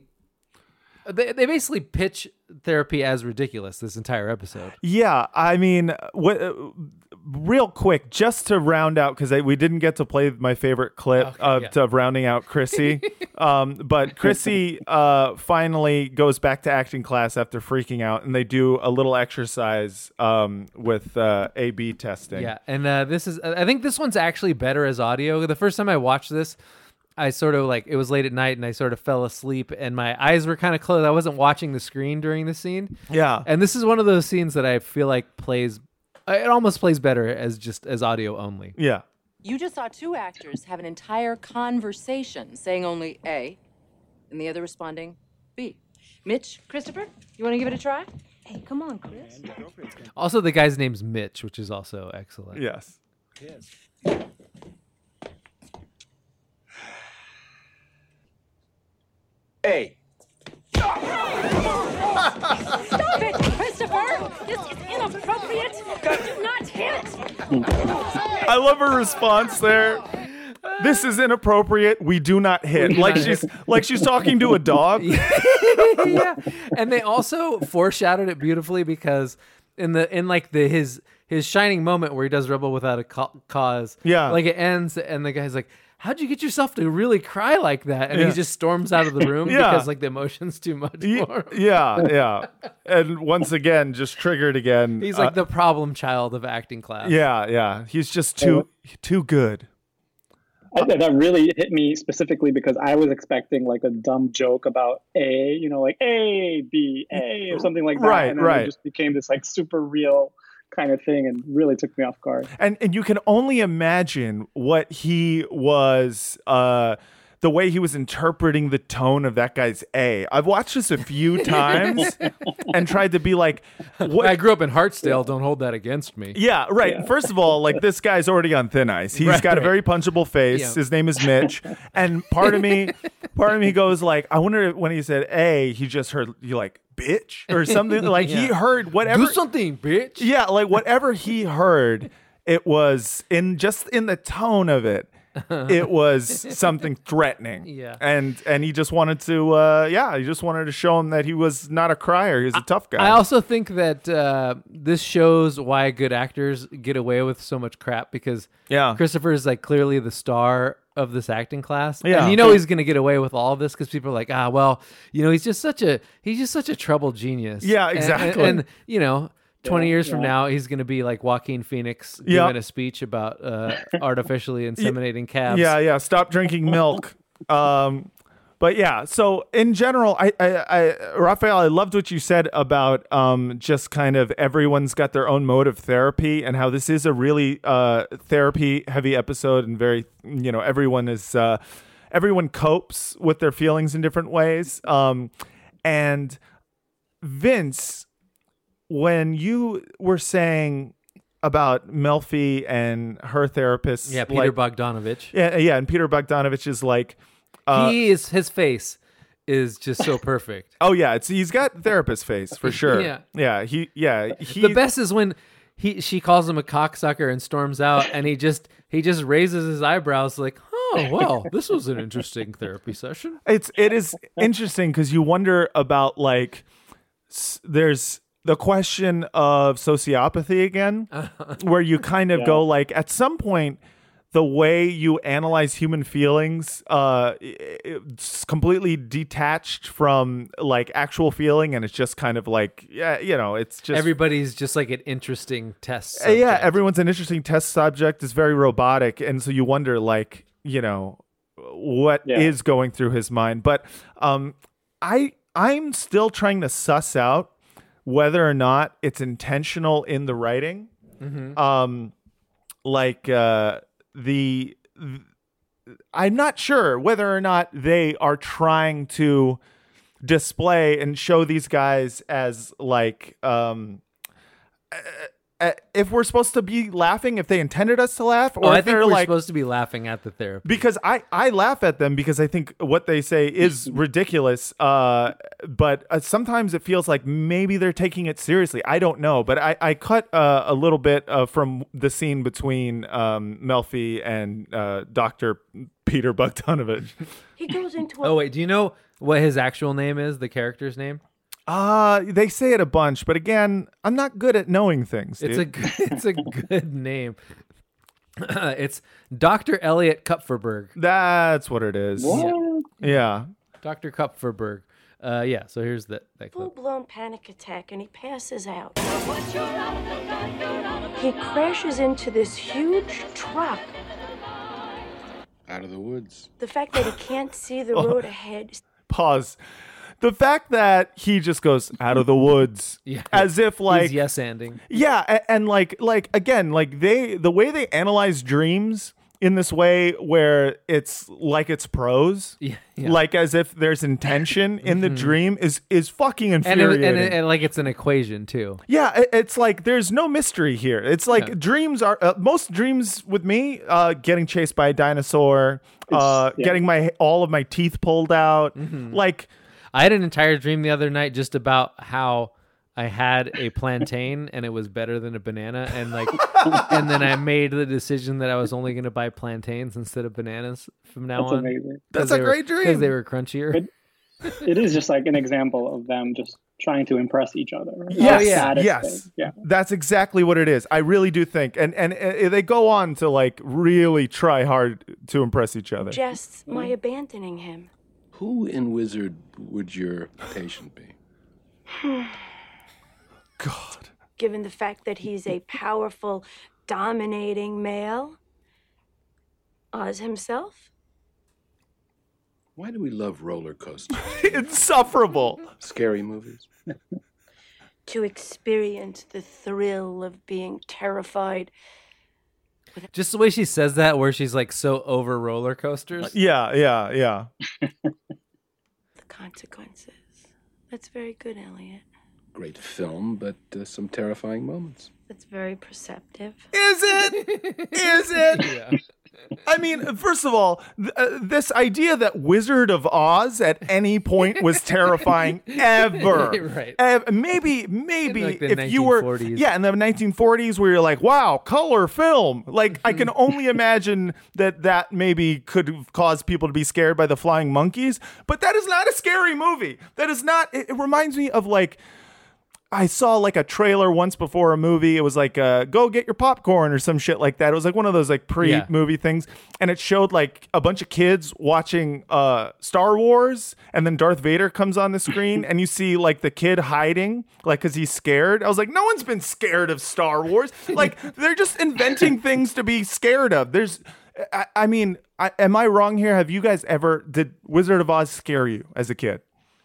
[SPEAKER 4] pitch therapy as ridiculous this entire episode.
[SPEAKER 3] Yeah, I mean, real quick, just to round out, because we didn't get to play my favorite clip of rounding out Chrissy. But Chrissy finally goes back to acting class after freaking out, and they do a little exercise with A/B testing.
[SPEAKER 4] Yeah, and I think this one's actually better as audio. The first time I watched this, I sort of it was late at night and I sort of fell asleep and my eyes were kind of closed. I wasn't watching the screen during the scene.
[SPEAKER 3] Yeah.
[SPEAKER 4] And this is one of those scenes that I feel like it almost plays better as audio only.
[SPEAKER 3] Yeah.
[SPEAKER 8] You just saw two actors have an entire conversation saying only A and the other responding B. Mitch, Christopher, you want to give it a try? Hey, come on, Chris.
[SPEAKER 4] Also, the guy's name's Mitch, which is also excellent.
[SPEAKER 3] Yes.
[SPEAKER 6] Hey.
[SPEAKER 8] Stop it, Christopher! This is inappropriate! Do not hit!
[SPEAKER 3] I love her response there. This is inappropriate. We do not hit. She's talking to a dog.
[SPEAKER 4] Yeah. And they also foreshadowed it beautifully, because in his shining moment where he does Rebel Without a Cause, it ends and the guy's like, how'd you get yourself to really cry like that? And he just storms out of the room because the emotion's too much for him.
[SPEAKER 3] Yeah. And once again, just triggered again.
[SPEAKER 4] He's like the problem child of acting class.
[SPEAKER 3] Yeah. He's just too good.
[SPEAKER 5] That really hit me specifically because I was expecting like a dumb joke about A, like A, B, A, or something like that.
[SPEAKER 3] Right,
[SPEAKER 5] and then it just became this like super real kind of thing and really took me off guard.
[SPEAKER 3] And you can only imagine what he was, the way he was interpreting the tone of that guy's A. I've watched this a few times and tried to be like, what?
[SPEAKER 4] I grew up in Hartsdale. Don't hold that against me.
[SPEAKER 3] Yeah, right. Yeah. First of all, this guy's already on thin ice. He's got a very punchable face. Yeah. His name is Mitch. And part of me goes like, I wonder if when he said A, he just heard you like, bitch, or something. He heard whatever.
[SPEAKER 4] Do something, bitch.
[SPEAKER 3] Yeah, whatever he heard, it was in the tone of it. It was something threatening.
[SPEAKER 4] Yeah.
[SPEAKER 3] And he just wanted to show him that he was not a crier. He was a tough guy.
[SPEAKER 4] I also think that this shows why good actors get away with so much crap, because Christopher is clearly the star of this acting class.
[SPEAKER 3] Yeah.
[SPEAKER 4] And he's going to get away with all of this because people are like, he's just such a troubled genius.
[SPEAKER 3] Yeah, exactly.
[SPEAKER 4] And 20 years from now, he's going to be like Joaquin Phoenix giving a speech about artificially inseminating calves.
[SPEAKER 3] Yeah. Stop drinking milk. But yeah, so in general, I Raphael, I loved what you said about just kind of everyone's got their own mode of therapy, and how this is a really therapy heavy episode, and very, everyone copes with their feelings in different ways. And Vince, when you were saying about Melfi and her therapist,
[SPEAKER 4] Peter Bogdanovich,
[SPEAKER 3] and Peter Bogdanovich is like,
[SPEAKER 4] his face is just so perfect.
[SPEAKER 3] Oh yeah, he's got therapist face for sure. He
[SPEAKER 4] the best is when she calls him a cocksucker and storms out, and he just raises his eyebrows like, oh well, this was an interesting therapy session.
[SPEAKER 3] It is interesting because you wonder about there's the question of sociopathy again, where you kind of go like, at some point, the way you analyze human feelings, it's completely detached from like actual feeling, and it's just kind of like, it's just
[SPEAKER 4] everybody's just like an interesting test subject.
[SPEAKER 3] Yeah, everyone's an interesting test subject. It's very robotic, and so you wonder like, what is going through his mind. But I'm still trying to suss out whether or not it's intentional in the writing. Mm-hmm. I'm not sure whether or not they are trying to display and show these guys as like, if we're supposed to be laughing, if they intended us to laugh, or
[SPEAKER 4] I
[SPEAKER 3] if
[SPEAKER 4] think
[SPEAKER 3] they're
[SPEAKER 4] we're
[SPEAKER 3] like
[SPEAKER 4] supposed to be laughing at the therapy.
[SPEAKER 3] Because I laugh at them because I think what they say is ridiculous. But sometimes it feels like maybe they're taking it seriously. I don't know. But I cut a little bit from the scene between Melfi and Dr. Peter Bogdanovich.
[SPEAKER 10] He goes into
[SPEAKER 4] Oh, wait. Do you know what his actual name is, the character's name?
[SPEAKER 3] They say it a bunch, but again, I'm not good at knowing things. Dude.
[SPEAKER 4] It's a good name. It's Dr. Elliot Kupferberg.
[SPEAKER 3] That's what it is.
[SPEAKER 5] What?
[SPEAKER 3] Yeah.
[SPEAKER 4] Dr. Kupferberg. So here's that clip.
[SPEAKER 10] Full-blown panic attack, and he passes out. He crashes into this huge truck.
[SPEAKER 11] Out of the woods.
[SPEAKER 10] The fact that he can't see the road ahead.
[SPEAKER 3] Pause. The fact that he just goes out of the woods, as if like
[SPEAKER 4] he's yes-anding.
[SPEAKER 3] Yeah, and like again, like the way they analyze dreams in this way, where it's like it's prose, like as if there's intention in the dream, is fucking infuriating.
[SPEAKER 4] And like it's an equation too.
[SPEAKER 3] Yeah, it's like there's no mystery here. It's like dreams are most dreams with me, getting chased by a dinosaur, getting all of my teeth pulled out, like.
[SPEAKER 4] I had an entire dream the other night just about how I had a plantain and it was better than a banana, and like, and then I made the decision that I was only going to buy plantains instead of bananas from now on.
[SPEAKER 5] Amazing.
[SPEAKER 3] That's a great dream
[SPEAKER 4] because they were crunchier.
[SPEAKER 5] It is just like an example of them just trying to impress each other. Right?
[SPEAKER 3] Yes.
[SPEAKER 5] Yeah.
[SPEAKER 3] That's exactly what it is. I really do think, and they go on to like really try hard to impress each other.
[SPEAKER 10] Just my abandoning him.
[SPEAKER 11] Who in Wizard would your patient be?
[SPEAKER 3] God.
[SPEAKER 10] Given the fact that he's a powerful, dominating male, Oz himself?
[SPEAKER 11] Why do we love roller coasters?
[SPEAKER 3] Insufferable.
[SPEAKER 11] Scary movies.
[SPEAKER 10] To experience the thrill of being terrified.
[SPEAKER 4] Just the way she says that, where she's like so over roller coasters.
[SPEAKER 3] Yeah.
[SPEAKER 10] The consequences. That's very good, Elliot.
[SPEAKER 11] Great film, but some terrifying moments.
[SPEAKER 10] That's very perceptive.
[SPEAKER 3] Is it?
[SPEAKER 4] Yeah.
[SPEAKER 3] I mean, first of all, this idea that Wizard of Oz at any point was terrifying ever.
[SPEAKER 4] Right.
[SPEAKER 3] Maybe
[SPEAKER 4] like
[SPEAKER 3] if you were in the 1940s where you're like, wow, color film. Like I can only imagine that maybe could cause people to be scared by the flying monkeys, but that is not a scary movie. That is not. It reminds me of like, I saw like a trailer once before a movie. It was like, go get your popcorn or some shit like that. It was like one of those like pre-movie things. And it showed like a bunch of kids watching Star Wars. And then Darth Vader comes on the screen and you see like the kid hiding, like, cause he's scared. I was like, no one's been scared of Star Wars. Like they're just inventing things to be scared of. I mean, am I wrong here? Have you guys did Wizard of Oz scare you as a kid?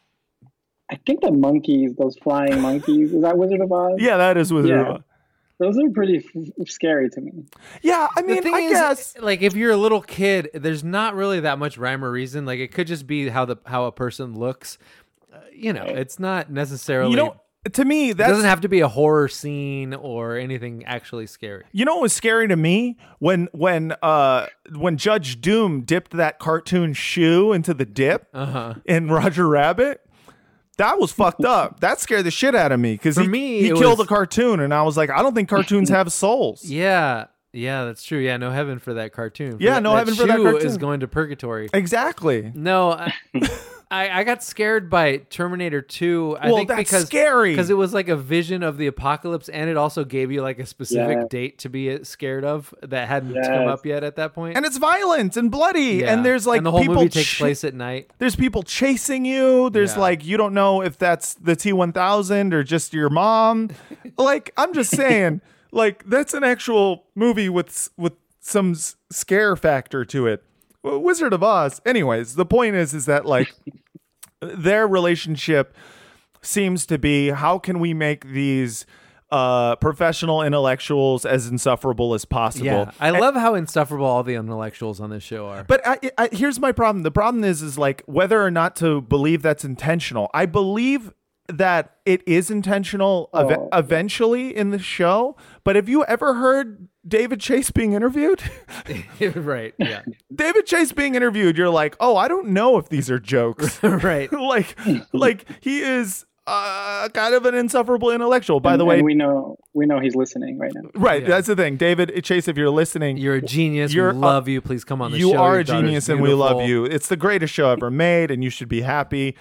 [SPEAKER 5] I think the monkeys, those flying monkeys, is that Wizard of Oz?
[SPEAKER 3] Yeah, that is Wizard of Oz.
[SPEAKER 5] Those are pretty scary to me.
[SPEAKER 3] Yeah, I mean, I guess
[SPEAKER 4] like if you're a little kid, there's not really that much rhyme or reason. Like it could just be how a person looks. It's not necessarily.
[SPEAKER 3] To me,
[SPEAKER 4] it doesn't have to be a horror scene or anything actually scary.
[SPEAKER 3] You know what was scary to me? When Judge Doom dipped that cartoon shoe into the dip in Roger Rabbit. That was fucked up. That scared the shit out of me because he killed a cartoon, and I was like, I don't think cartoons have souls.
[SPEAKER 4] Yeah, that's true. Yeah, no heaven for that cartoon.
[SPEAKER 3] No heaven for that cartoon.
[SPEAKER 4] Is going to purgatory.
[SPEAKER 3] Exactly.
[SPEAKER 4] No, I got scared by Terminator 2.
[SPEAKER 3] I think that's scary.
[SPEAKER 4] Because it was like a vision of the apocalypse, and it also gave you like a specific date to be scared of that hadn't come up yet at that point.
[SPEAKER 3] And it's violent and bloody, and there's like
[SPEAKER 4] and the whole movie takes place at night.
[SPEAKER 3] There's people chasing you. There's like, you don't know if that's the T-1000 or just your mom. Like, I'm just saying, like, that's an actual movie with some scare factor to it. Wizard of Oz. Anyways, the point is that like their relationship seems to be, how can we make these professional intellectuals as insufferable as possible?
[SPEAKER 4] Yeah, I love how insufferable all the intellectuals on this show are.
[SPEAKER 3] But here's my problem. The problem is like whether or not to believe that's intentional. I believe that it is intentional eventually in the show. But have you ever heard David Chase being interviewed?
[SPEAKER 4] Right. Yeah.
[SPEAKER 3] David Chase being interviewed, you're like, oh, I don't know if these are jokes.
[SPEAKER 4] Right.
[SPEAKER 3] like he is kind of an insufferable intellectual. By the way,
[SPEAKER 5] we know he's listening right now.
[SPEAKER 3] Right. Yeah. That's the thing. David Chase, if you're listening,
[SPEAKER 4] you're a genius. We love you. Please come on the show.
[SPEAKER 3] You are a genius and we love you. It's the greatest show ever made and you should be happy.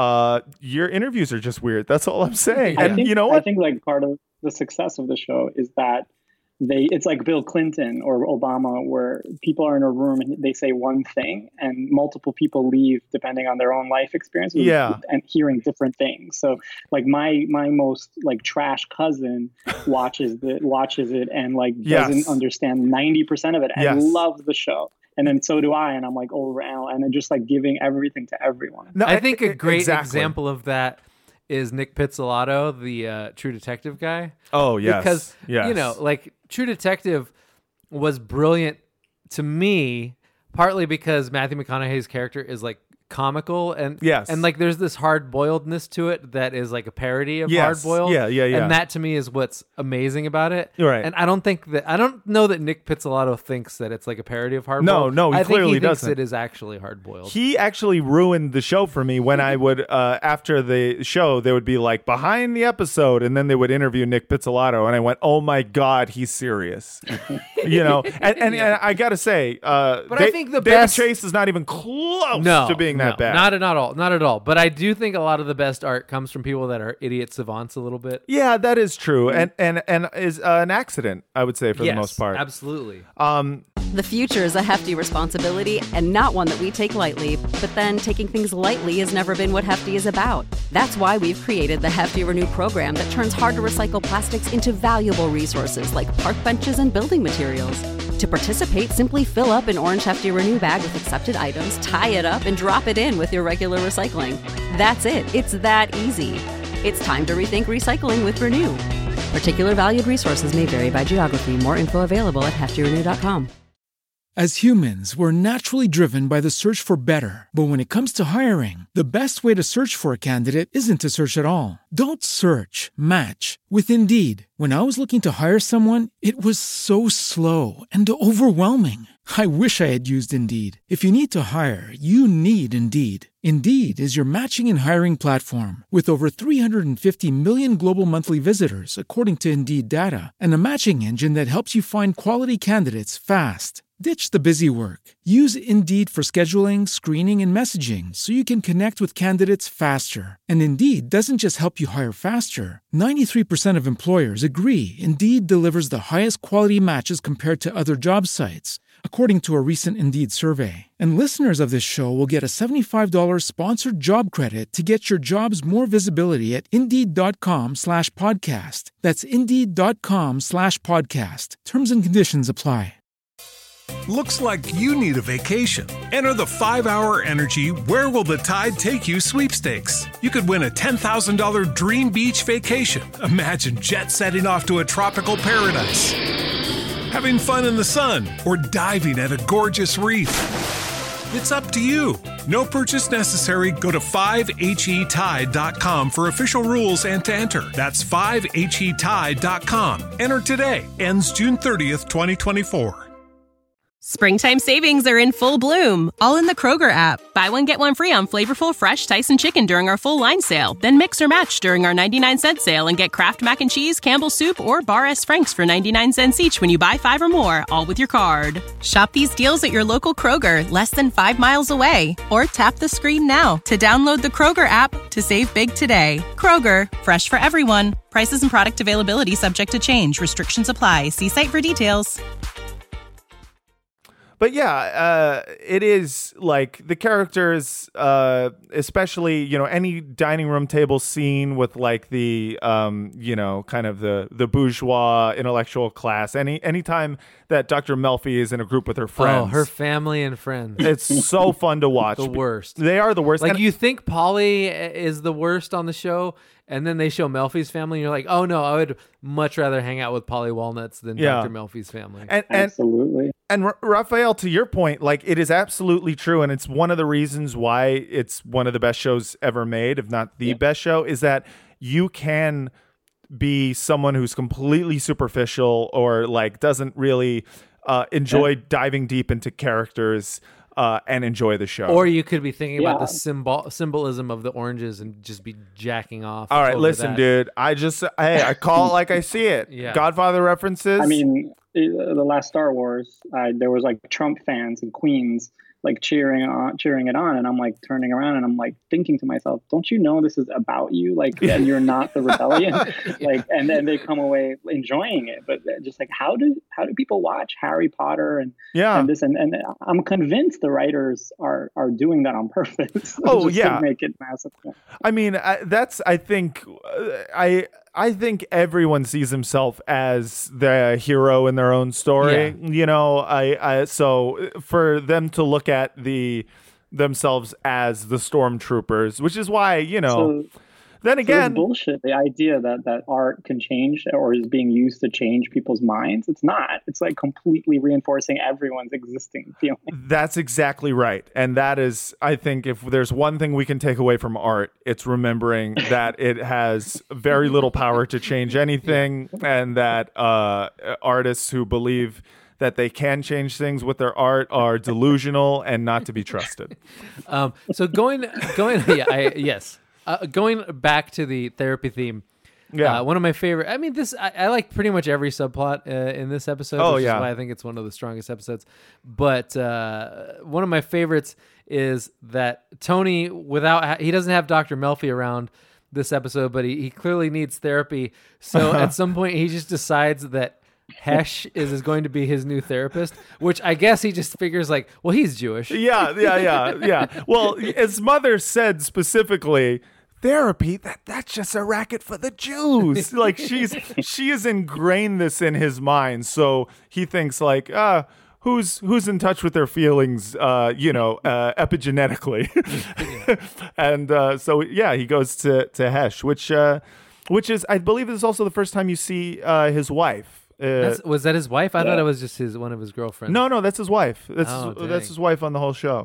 [SPEAKER 3] Your interviews are just weird. That's all I'm saying. And you know what?
[SPEAKER 5] I think like part of the success of the show is that it's like Bill Clinton or Obama, where people are in a room and they say one thing and multiple people leave depending on their own life experiences and hearing different things. So like my most like trash cousin watches it and like doesn't understand 90% of it and loves the show. And then so do I. And I'm like all around and then just like giving everything to everyone.
[SPEAKER 4] No, I think a great example of that is Nick Pizzolatto, the True Detective guy.
[SPEAKER 3] Oh, yes.
[SPEAKER 4] Because, you know, like True Detective was brilliant to me, partly because Matthew McConaughey's character is like comical and like there's this hard-boiledness to it that is like a parody of hard-boiled.
[SPEAKER 3] Yeah.
[SPEAKER 4] And that to me is what's amazing about it.
[SPEAKER 3] Right.
[SPEAKER 4] And I don't know that Nick Pizzolatto thinks that it's like a parody of hard-boiled.
[SPEAKER 3] No, he clearly
[SPEAKER 4] thinks
[SPEAKER 3] doesn't.
[SPEAKER 4] It is actually hard-boiled.
[SPEAKER 3] He actually ruined the show for me when I would after the show they would be like behind the episode and then they would interview Nick Pizzolatto and I went, oh my God, he's serious. You know, and I gotta say, but
[SPEAKER 4] I think the
[SPEAKER 3] David
[SPEAKER 4] best
[SPEAKER 3] Chase is not even close to being that bad.
[SPEAKER 4] Not at all. But I do think a lot of the best art comes from people that are idiot savants a little bit.
[SPEAKER 3] Yeah, that is true, and is an accident, I would say, for the most part.
[SPEAKER 4] Absolutely.
[SPEAKER 1] The future is a hefty responsibility and not one that we take lightly. But then taking things lightly has never been what Hefty is about. That's why we've created the Hefty Renew program that turns hard to recycle plastics into valuable resources like park benches and building materials. To participate, simply fill up an orange Hefty Renew bag with accepted items, tie it up, and drop it in with your regular recycling. That's it. It's that easy. It's time to rethink recycling with Renew. Particular valued resources may vary by geography. More info available at heftyrenew.com.
[SPEAKER 2] As humans, we're naturally driven by the search for better. But when it comes to hiring, the best way to search for a candidate isn't to search at all. Don't search, match with Indeed. When I was looking to hire someone, it was so slow and overwhelming. I wish I had used Indeed. If you need to hire, you need Indeed. Indeed is your matching and hiring platform with over 350 million global monthly visitors, according to Indeed data, and a matching engine that helps you find quality candidates fast. Ditch the busy work. Use Indeed for scheduling, screening, and messaging so you can connect with candidates faster. And Indeed doesn't just help you hire faster. 93% of employers agree Indeed delivers the highest quality matches compared to other job sites, according to a recent Indeed survey. And listeners of this show will get a $75 sponsored job credit to get your jobs more visibility at Indeed.com/podcast. That's Indeed.com/podcast. Terms and conditions apply.
[SPEAKER 12] Looks like you need a vacation. Enter the 5-Hour Energy Where Will the Tide Take You sweepstakes. You could win a $10,000 dream beach vacation. Imagine jet setting off to a tropical paradise, having fun in the sun, or diving at a gorgeous reef. It's up to you. No purchase necessary. Go to 5HETide.com for official rules and to enter. That's 5HETide.com. Enter today. Ends June 30th, 2024.
[SPEAKER 13] Springtime savings are in full bloom, all in the Kroger app. Buy one, get one free on flavorful, fresh Tyson chicken during our full line sale. Then mix or match during our 99-cent sale and get Kraft Mac and Cheese, Campbell's Soup, or Bar S. Frank's for 99 cents each when you buy 5 or more, all with your card. Shop these deals at your local Kroger, less than 5 miles away. Or tap the screen now to download the Kroger app to save big today. Kroger, fresh for everyone. Prices and product availability subject to change. Restrictions apply. See site for details.
[SPEAKER 3] But yeah, it is like the characters, especially, you know, any dining room table scene with like the, you know, kind of the bourgeois intellectual class. Anytime that Dr. Melfi is in a group with her friends.
[SPEAKER 4] Oh, her family and friends.
[SPEAKER 3] It's so fun to watch.
[SPEAKER 4] The worst.
[SPEAKER 3] They are the worst.
[SPEAKER 4] Like, you think Polly is the worst on the show, and then they show Melfi's family, and you're like, oh no, I would much rather hang out with Polly Walnuts than Dr. Melfi's family.
[SPEAKER 5] Absolutely.
[SPEAKER 3] And Raphael, to your point, like, it is absolutely true, and it's one of the reasons why it's one of the best shows ever made, if not the best show, is that you can be someone who's completely superficial or like doesn't really enjoy diving deep into characters and enjoy the show.
[SPEAKER 4] Or you could be thinking about the symbolism of the oranges and just be jacking off.
[SPEAKER 3] All right, listen, dude. I call it like I see it.
[SPEAKER 4] Yeah.
[SPEAKER 3] Godfather references.
[SPEAKER 5] I mean, the last Star Wars, there was like Trump fans in Queens like cheering it on, and I'm like turning around and I'm like thinking to myself, don't you know this is about you? Like, you're not the rebellion. Like, and then they come away enjoying it, but just like, how do people watch Harry Potter and this and I'm convinced the writers are doing that on purpose.
[SPEAKER 3] Oh
[SPEAKER 5] just
[SPEAKER 3] yeah,
[SPEAKER 5] to make it massive.
[SPEAKER 3] I mean, I think everyone sees himself as the hero in their own story. Yeah. You know, so for them to look at themselves as the stormtroopers, which is why, you know, then again,
[SPEAKER 5] it's bullshit. The idea that art can change or is being used to change people's minds, it's not. It's like completely reinforcing everyone's existing feeling.
[SPEAKER 3] That's exactly right. And that is, I think, if there's one thing we can take away from art, it's remembering that it has very little power to change anything, and that artists who believe that they can change things with their art are delusional and not to be trusted.
[SPEAKER 4] So going back to the therapy theme, one of my favorite. I mean, I like pretty much every subplot in this episode. Which is why I think it's one of the strongest episodes. But one of my favorites is that Tony, he doesn't have Dr. Melfi around this episode, but he clearly needs therapy. So at some point, he just decides that Hesh is going to be his new therapist, which I guess he just figures like, well, he's Jewish.
[SPEAKER 3] Yeah. Well, his mother said specifically, therapy, that's just a racket for the Jews. Like, she has ingrained this in his mind. So he thinks like, who's in touch with their feelings, epigenetically. And so he goes to Hesh, which is, I believe, is also the first time you see his wife.
[SPEAKER 4] Was that his wife? I thought it was just one of his girlfriends.
[SPEAKER 3] No, that's his wife. That's his wife on the whole show.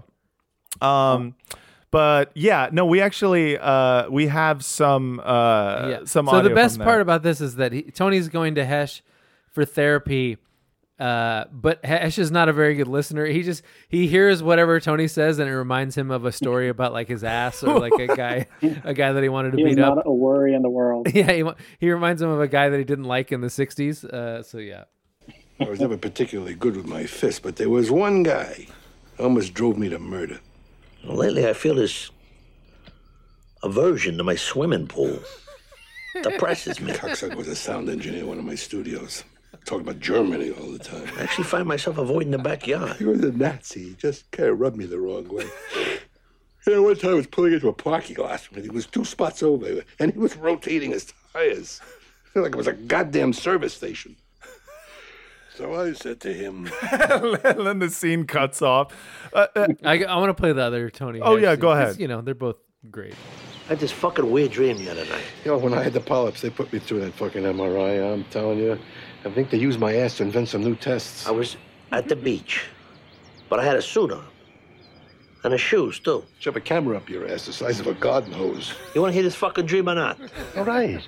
[SPEAKER 3] But yeah, no, we actually we have some audio.
[SPEAKER 4] So the best part about this is that Tony's going to Hesh for therapy, but Hesh is not a very good listener. He hears whatever Tony says, and it reminds him of a story about like his ass or like a guy that he wanted to beat up.
[SPEAKER 5] Not a worry in the world.
[SPEAKER 4] Yeah, he reminds him of a guy that he didn't like in the 60s. So yeah.
[SPEAKER 11] I was never particularly good with my fists, but there was one guy who almost drove me to murder.
[SPEAKER 14] Well, lately I feel this aversion to my swimming pool. Depresses me.
[SPEAKER 11] Cocksucker was a sound engineer in one of my studios. Talking about Germany all the time.
[SPEAKER 14] I actually find myself avoiding the backyard.
[SPEAKER 11] He was a Nazi. He just kind of rubbed me the wrong way. One time I was pulling into a parking lot, and he was 2 spots over, and he was rotating his tires. I feel like it was a goddamn service station. So I said to him...
[SPEAKER 3] And then the scene cuts off.
[SPEAKER 4] I want to play the other Tony.
[SPEAKER 3] Oh, yeah, go ahead.
[SPEAKER 4] They're both great.
[SPEAKER 14] I had this fucking weird dream the other night.
[SPEAKER 11] When I had the polyps, they put me through that fucking MRI, I'm telling you. I think they used my ass to invent some new tests.
[SPEAKER 14] I was at the beach, but I had a suit on. And the shoes, too.
[SPEAKER 11] Shove a camera up your ass the size of a garden hose.
[SPEAKER 14] You want to hear this fucking dream or not?
[SPEAKER 11] All right.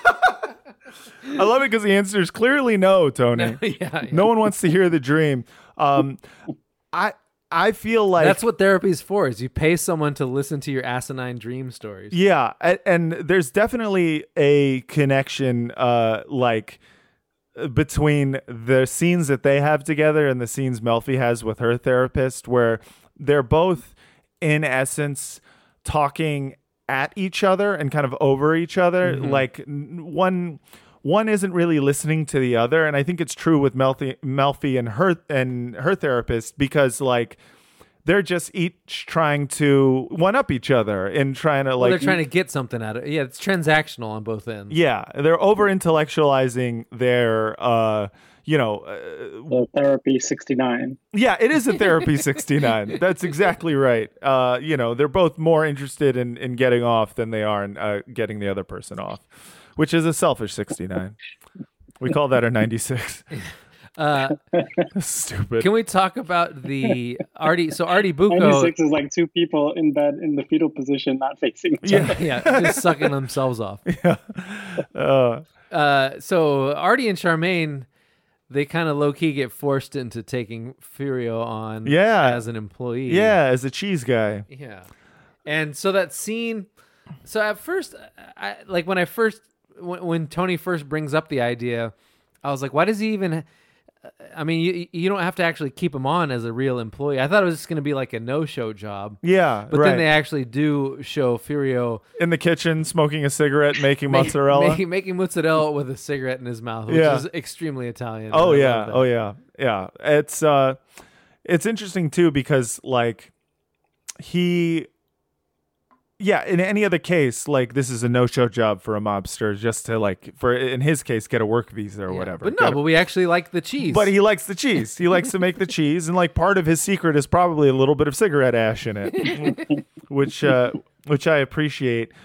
[SPEAKER 3] I love it because the answer is clearly no, Tony.
[SPEAKER 4] Yeah.
[SPEAKER 3] No one wants to hear the dream. I feel like
[SPEAKER 4] that's what therapy's for, is you pay someone to listen to your asinine dream stories.
[SPEAKER 3] Yeah. And there's definitely a connection, between the scenes that they have together and the scenes Melfi has with her therapist, where they're both in essence talking at each other and kind of over each other. Mm-hmm. Like one isn't really listening to the other. And I think it's true with Melfi and her therapist, because like they're just each trying to one up each other and trying to
[SPEAKER 4] they're trying to get something out of it. Yeah, it's transactional on both ends.
[SPEAKER 3] Yeah, they're over intellectualizing their
[SPEAKER 5] Therapy 69.
[SPEAKER 3] Yeah, it is a Therapy 69. That's exactly right. They're both more interested in getting off than they are in getting the other person off, which is a selfish 69. We call that a 96. Stupid.
[SPEAKER 4] Can we talk about the Artie? So Artie Bucco,
[SPEAKER 5] 96 is like two people in bed in the fetal position, not facing each other.
[SPEAKER 4] Yeah, just sucking themselves off.
[SPEAKER 3] Yeah.
[SPEAKER 4] So Artie and Charmaine, they kind of low key get forced into taking Furio on, as an employee.
[SPEAKER 3] Yeah, as a cheese guy.
[SPEAKER 4] Yeah, and so that scene. So at first, when Tony first brings up the idea, I was like, why does he even? I mean, you don't have to actually keep him on as a real employee. I thought it was just going to be like a no-show job.
[SPEAKER 3] Yeah,
[SPEAKER 4] but then they actually do show Furio
[SPEAKER 3] in the kitchen smoking a cigarette, making mozzarella,
[SPEAKER 4] making mozzarella with a cigarette in his mouth, which is extremely Italian.
[SPEAKER 3] Oh yeah. It's interesting too, because like in any other case, like this is a no-show job for a mobster, just to in his case, get a work visa or whatever.
[SPEAKER 4] But we actually like the cheese.
[SPEAKER 3] But he likes the cheese. He likes to make the cheese, and like part of his secret is probably a little bit of cigarette ash in it, which I appreciate.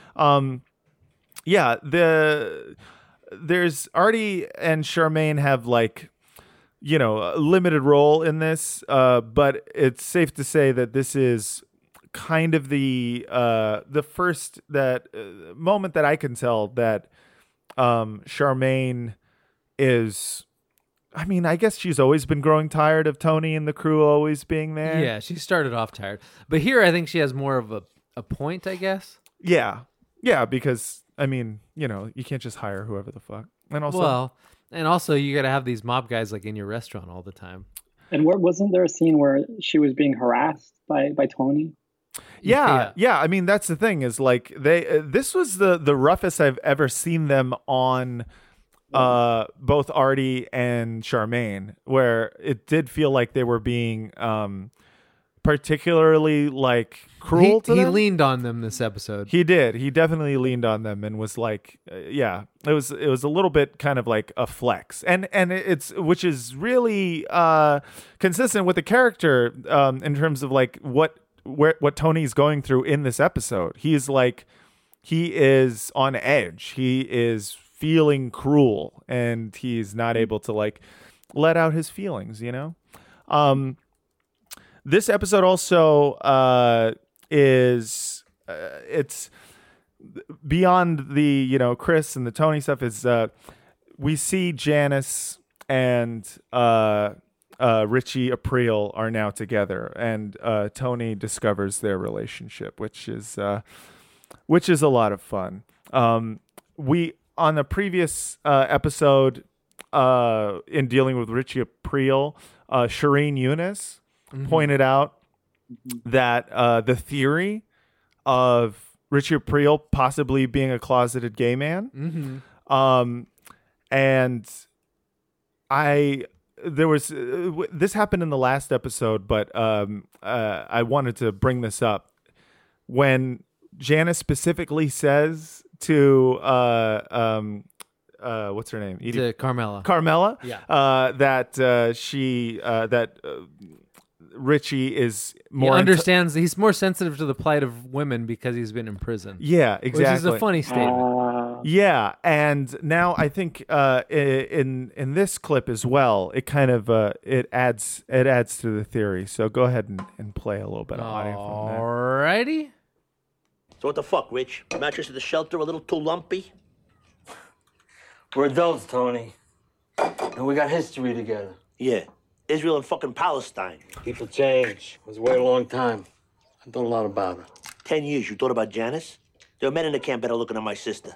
[SPEAKER 3] There's Artie and Charmaine have a limited role in this, but it's safe to say that this is kind of the first moment that I can tell that Charmaine is, I mean, I guess she's always been growing tired of Tony and the crew always being there.
[SPEAKER 4] Yeah, she started off tired, but here I think she has more of a point, I guess.
[SPEAKER 3] Yeah, because I mean, you can't just hire whoever the fuck, and
[SPEAKER 4] also you got to have these mob guys like in your restaurant all the time.
[SPEAKER 5] And wasn't there a scene where she was being harassed by Tony?
[SPEAKER 3] Yeah. I mean, that's the thing is like this was the roughest I've ever seen them on both Artie and Charmaine, where it did feel like they were being particularly like cruel to them.
[SPEAKER 4] He leaned on them this episode.
[SPEAKER 3] He did. He definitely leaned on them and was like, it was a little bit kind of like a flex, and which is really consistent with the character in terms of like what Tony's going through in this episode. He is on edge. He is feeling cruel, and he's not able to like let out his feelings, This episode also is it's beyond the Chris and the Tony stuff. Is we see Janice and Richie Aprile are now together, and Tony discovers their relationship, which is a lot of fun. We on the previous episode in dealing with Richie Aprile, Shireen Yunus pointed out that the theory of Richie Aprile possibly being a closeted gay man, and there was this happened in the last episode, but I wanted to bring this up when Janice specifically says to what's her name?
[SPEAKER 4] To Carmela.
[SPEAKER 3] Yeah. That Richie is more
[SPEAKER 4] he understands. He's more sensitive to the plight of women because he's been in prison.
[SPEAKER 3] Yeah, exactly.
[SPEAKER 4] Which is a funny statement.
[SPEAKER 3] Yeah, and now I think in this clip as well, it kind of it adds to the theory. So go ahead and play a little bit of audio from there.
[SPEAKER 4] Alrighty.
[SPEAKER 14] So what the fuck, Rich? Mattress at the shelter a little too lumpy?
[SPEAKER 15] We're adults, Tony. And we got history together.
[SPEAKER 14] Yeah. Israel and fucking Palestine. People change. It was a very long time. I thought a lot about it.
[SPEAKER 6] 10 years, you thought about Janice? There are men in the camp better looking than my sister.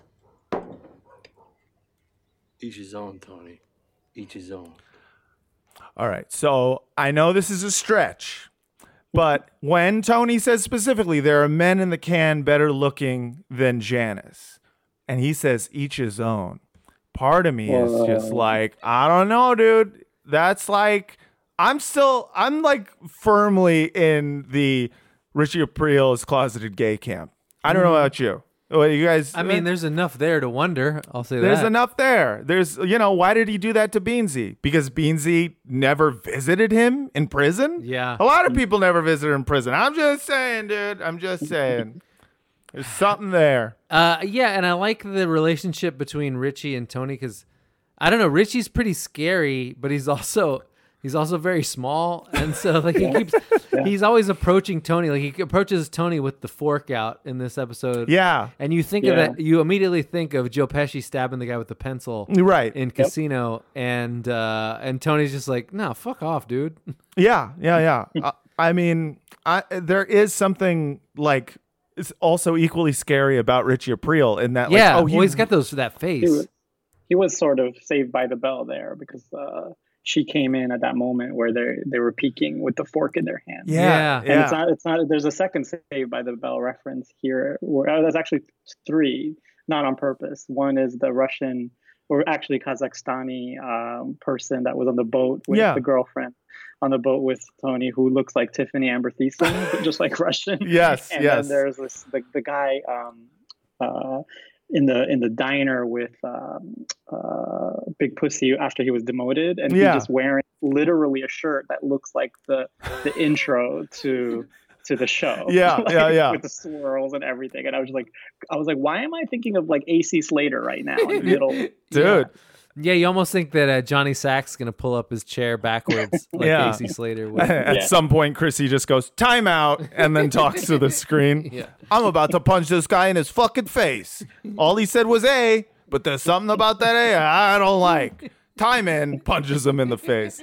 [SPEAKER 14] Each his own, Tony. Each his own.
[SPEAKER 3] All right, so I know this is a stretch, but when Tony says specifically there are men in the can better looking than Janice, and he says each his own, part of me is just like, I don't know, dude. That's like, I'm like firmly in the Richie Aprile is closeted gay camp. I don't know about you. Well, you guys.
[SPEAKER 4] I mean, there's enough there to wonder. I'll say
[SPEAKER 3] there's
[SPEAKER 4] that.
[SPEAKER 3] enough there. There's, why did he do that to Beansy? Because Beansy never visited him in prison?
[SPEAKER 4] Yeah.
[SPEAKER 3] A lot of people never visited in prison. I'm just saying, dude. I'm just saying. There's something there.
[SPEAKER 4] Yeah, and I like the relationship between Richie and Tony because, I don't know, Richie's pretty scary, but he's also very small, and so like he's always approaching Tony. Like he approaches Tony with the fork out in this episode.
[SPEAKER 3] Yeah,
[SPEAKER 4] and you think of that, you immediately think of Joe Pesci stabbing the guy with the pencil,
[SPEAKER 3] right,
[SPEAKER 4] in Casino, and Tony's just like, no, fuck off, dude.
[SPEAKER 3] Yeah. I mean, there is something like it's also equally scary about Richie Aprile in that. Like,
[SPEAKER 4] he's got that face.
[SPEAKER 5] He was sort of saved by the bell there because. She came in at that moment where they were peeking with the fork in their hand.
[SPEAKER 4] Yeah.
[SPEAKER 5] And it's not. There's a second Saved by the Bell reference here. Where there's actually three, not on purpose. One is the Russian, or actually Kazakhstani person that was on the boat with the girlfriend on the boat with Tony, who looks like Tiffany Amber Thiessen, but just like Russian.
[SPEAKER 3] Yes.
[SPEAKER 5] And then there's the guy. In the diner with Big Pussy after he was demoted, and he's just wearing literally a shirt that looks like the intro to the show.
[SPEAKER 3] Yeah.
[SPEAKER 5] With the swirls and everything. And I was like, why am I thinking of like AC Slater right now in the middle?
[SPEAKER 3] Dude.
[SPEAKER 4] Yeah, you almost think that Johnny Sack's going to pull up his chair backwards like AC Slater would.
[SPEAKER 3] At some point, Chrissy just goes, time out, and then talks to the screen.
[SPEAKER 4] Yeah.
[SPEAKER 3] I'm about to punch this guy in his fucking face. All he said was A, but there's something about that A I don't like. Time in, punches him in the face.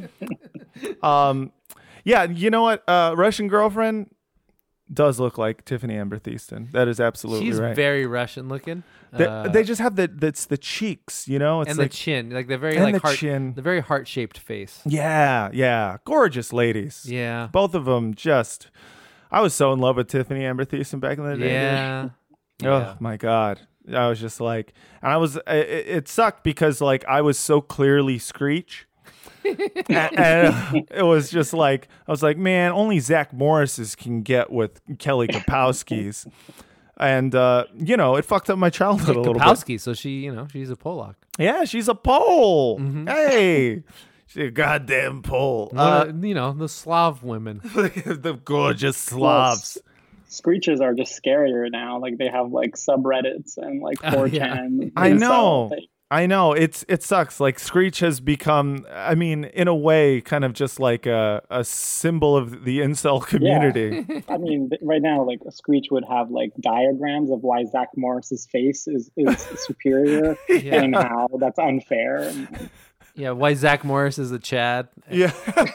[SPEAKER 3] Yeah, you know what? Russian Girlfriend does look like Tiffany Amber Thiessen. That is absolutely
[SPEAKER 4] right.
[SPEAKER 3] She's
[SPEAKER 4] very Russian looking.
[SPEAKER 3] They just have the cheeks, It's
[SPEAKER 4] and
[SPEAKER 3] like,
[SPEAKER 4] the chin, like the very
[SPEAKER 3] chin.
[SPEAKER 4] The very heart shaped face.
[SPEAKER 3] Yeah, gorgeous ladies.
[SPEAKER 4] Yeah,
[SPEAKER 3] both of them. Just, I was so in love with Tiffany Amber Thiessen back in the day.
[SPEAKER 4] Yeah.
[SPEAKER 3] Oh my God, I was just like, and it sucked because like I was so clearly Screech. and it was just like, I was like, man, only Zach Morris's can get with Kelly Kapowski's. And, it fucked up my childhood a little bit.
[SPEAKER 4] So she, she's a Polak.
[SPEAKER 3] Yeah, she's a Pole. Mm-hmm. Hey, she's a goddamn Pole.
[SPEAKER 4] The Slav women.
[SPEAKER 3] The gorgeous Slavs.
[SPEAKER 5] Screeches are just scarier now. Like they have like subreddits and like 4chan.
[SPEAKER 3] I know. It sucks. Like Screech has become, I mean, in a way, kind of just like a symbol of the incel community.
[SPEAKER 5] Yeah. I mean, right now, like a Screech would have like diagrams of why Zach Morris's face is superior and how that's unfair.
[SPEAKER 4] Yeah, why Zach Morris is a Chad.
[SPEAKER 3] Yeah.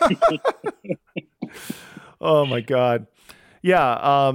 [SPEAKER 3] Oh my God. Yeah.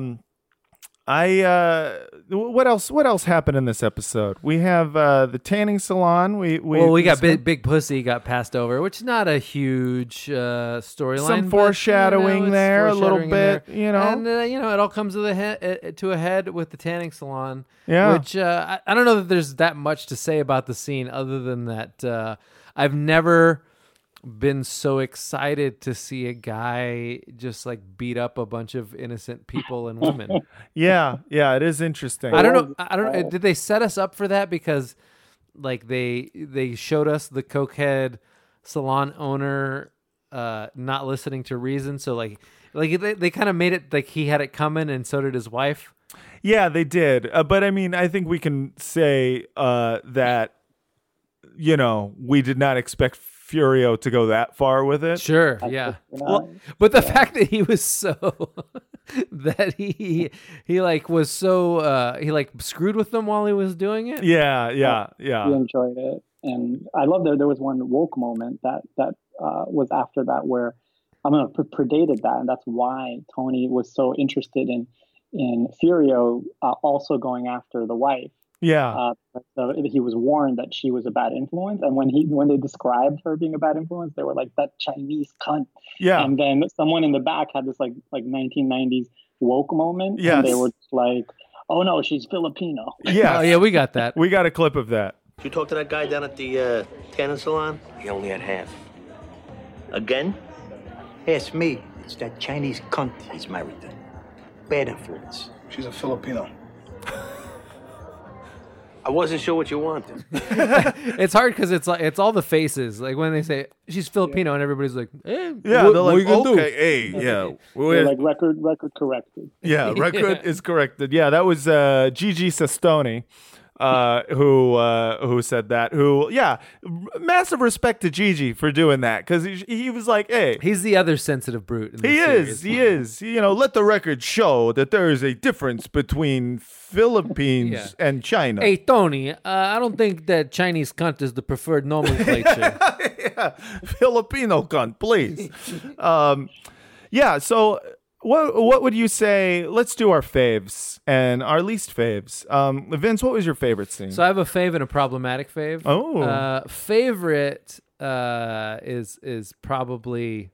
[SPEAKER 3] What else happened in this episode? We have the tanning salon. We
[SPEAKER 4] got Big Pussy got passed over, which is not a huge storyline.
[SPEAKER 3] Some foreshadowing there, a little bit,
[SPEAKER 4] and it all comes to a head with the tanning salon.
[SPEAKER 3] Yeah,
[SPEAKER 4] which I don't know that there's that much to say about the scene other than that I've never been so excited to see a guy just like beat up a bunch of innocent people and women.
[SPEAKER 3] Yeah, it is interesting.
[SPEAKER 4] I don't know. Did they set us up for that? Because like they showed us the cokehead salon owner not listening to reason. So like they kind of made it like he had it coming, and so did his wife.
[SPEAKER 3] Yeah, they did. But I mean, I think we can say that we did not expect Furio to go that far with it.
[SPEAKER 4] Sure, yeah. Well, but the fact that he was so that he like was so he like screwed with them while he was doing it.
[SPEAKER 3] Yeah.
[SPEAKER 5] He enjoyed it. And I love that there was one woke moment that was after that where predated that, and that's why Tony was so interested in Furio also going after the wife.
[SPEAKER 3] Yeah.
[SPEAKER 5] So he was warned that she was a bad influence, and when they described her being a bad influence, they were like, that Chinese cunt.
[SPEAKER 3] Yeah.
[SPEAKER 5] And then someone in the back had this like 1990s woke moment.
[SPEAKER 3] Yes.
[SPEAKER 5] And they were just like, oh no, she's Filipino.
[SPEAKER 3] Yeah.
[SPEAKER 4] Oh yeah, we got that.
[SPEAKER 3] We got a clip of that.
[SPEAKER 14] Did you talk to that guy down at the tanning salon?
[SPEAKER 6] He only had half.
[SPEAKER 14] Again?
[SPEAKER 15] Ask me. It's that Chinese cunt he's married to. Bad influence.
[SPEAKER 16] She's a Filipino.
[SPEAKER 6] I wasn't sure what you wanted.
[SPEAKER 4] It's hard because it's all the faces. Like when they say she's Filipino, and everybody's like,
[SPEAKER 3] yeah, they're like, okay, hey, yeah,
[SPEAKER 5] they're like record corrected.
[SPEAKER 3] Yeah, record is corrected. Yeah, that was Gigi Sestoni. Who said that? Massive respect to Gigi for doing that, because he was like, hey,
[SPEAKER 4] he's the other sensitive brute. In
[SPEAKER 3] he is. You know, let the record show that there is a difference between Philippines and China.
[SPEAKER 4] Hey, Tony, I don't think that Chinese cunt is the preferred nomenclature.
[SPEAKER 3] Yeah, Filipino cunt, please. So. What would you say? Let's do our faves and our least faves. Vince, what was your favorite scene?
[SPEAKER 4] So I have a fave and a problematic fave.
[SPEAKER 3] Oh,
[SPEAKER 4] favorite is probably,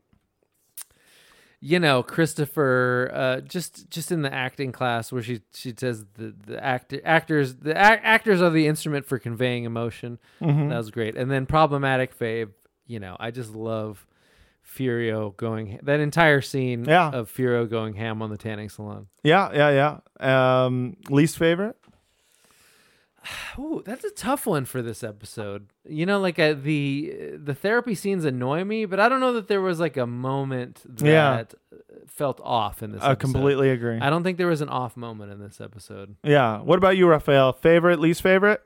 [SPEAKER 4] Christopher. Just in the acting class where she says the actors are the instrument for conveying emotion.
[SPEAKER 3] Mm-hmm.
[SPEAKER 4] That was great. And then problematic fave. I just love Furio going that entire scene of Furio going ham on the tanning salon.
[SPEAKER 3] Yeah. Least favorite?
[SPEAKER 4] Oh, that's a tough one for this episode. The therapy scenes annoy me, but I don't know that there was like a moment that felt off in this episode.
[SPEAKER 3] I completely agree.
[SPEAKER 4] I don't think there was an off moment in this episode.
[SPEAKER 3] Yeah. What about you, Raphael? Favorite, least favorite?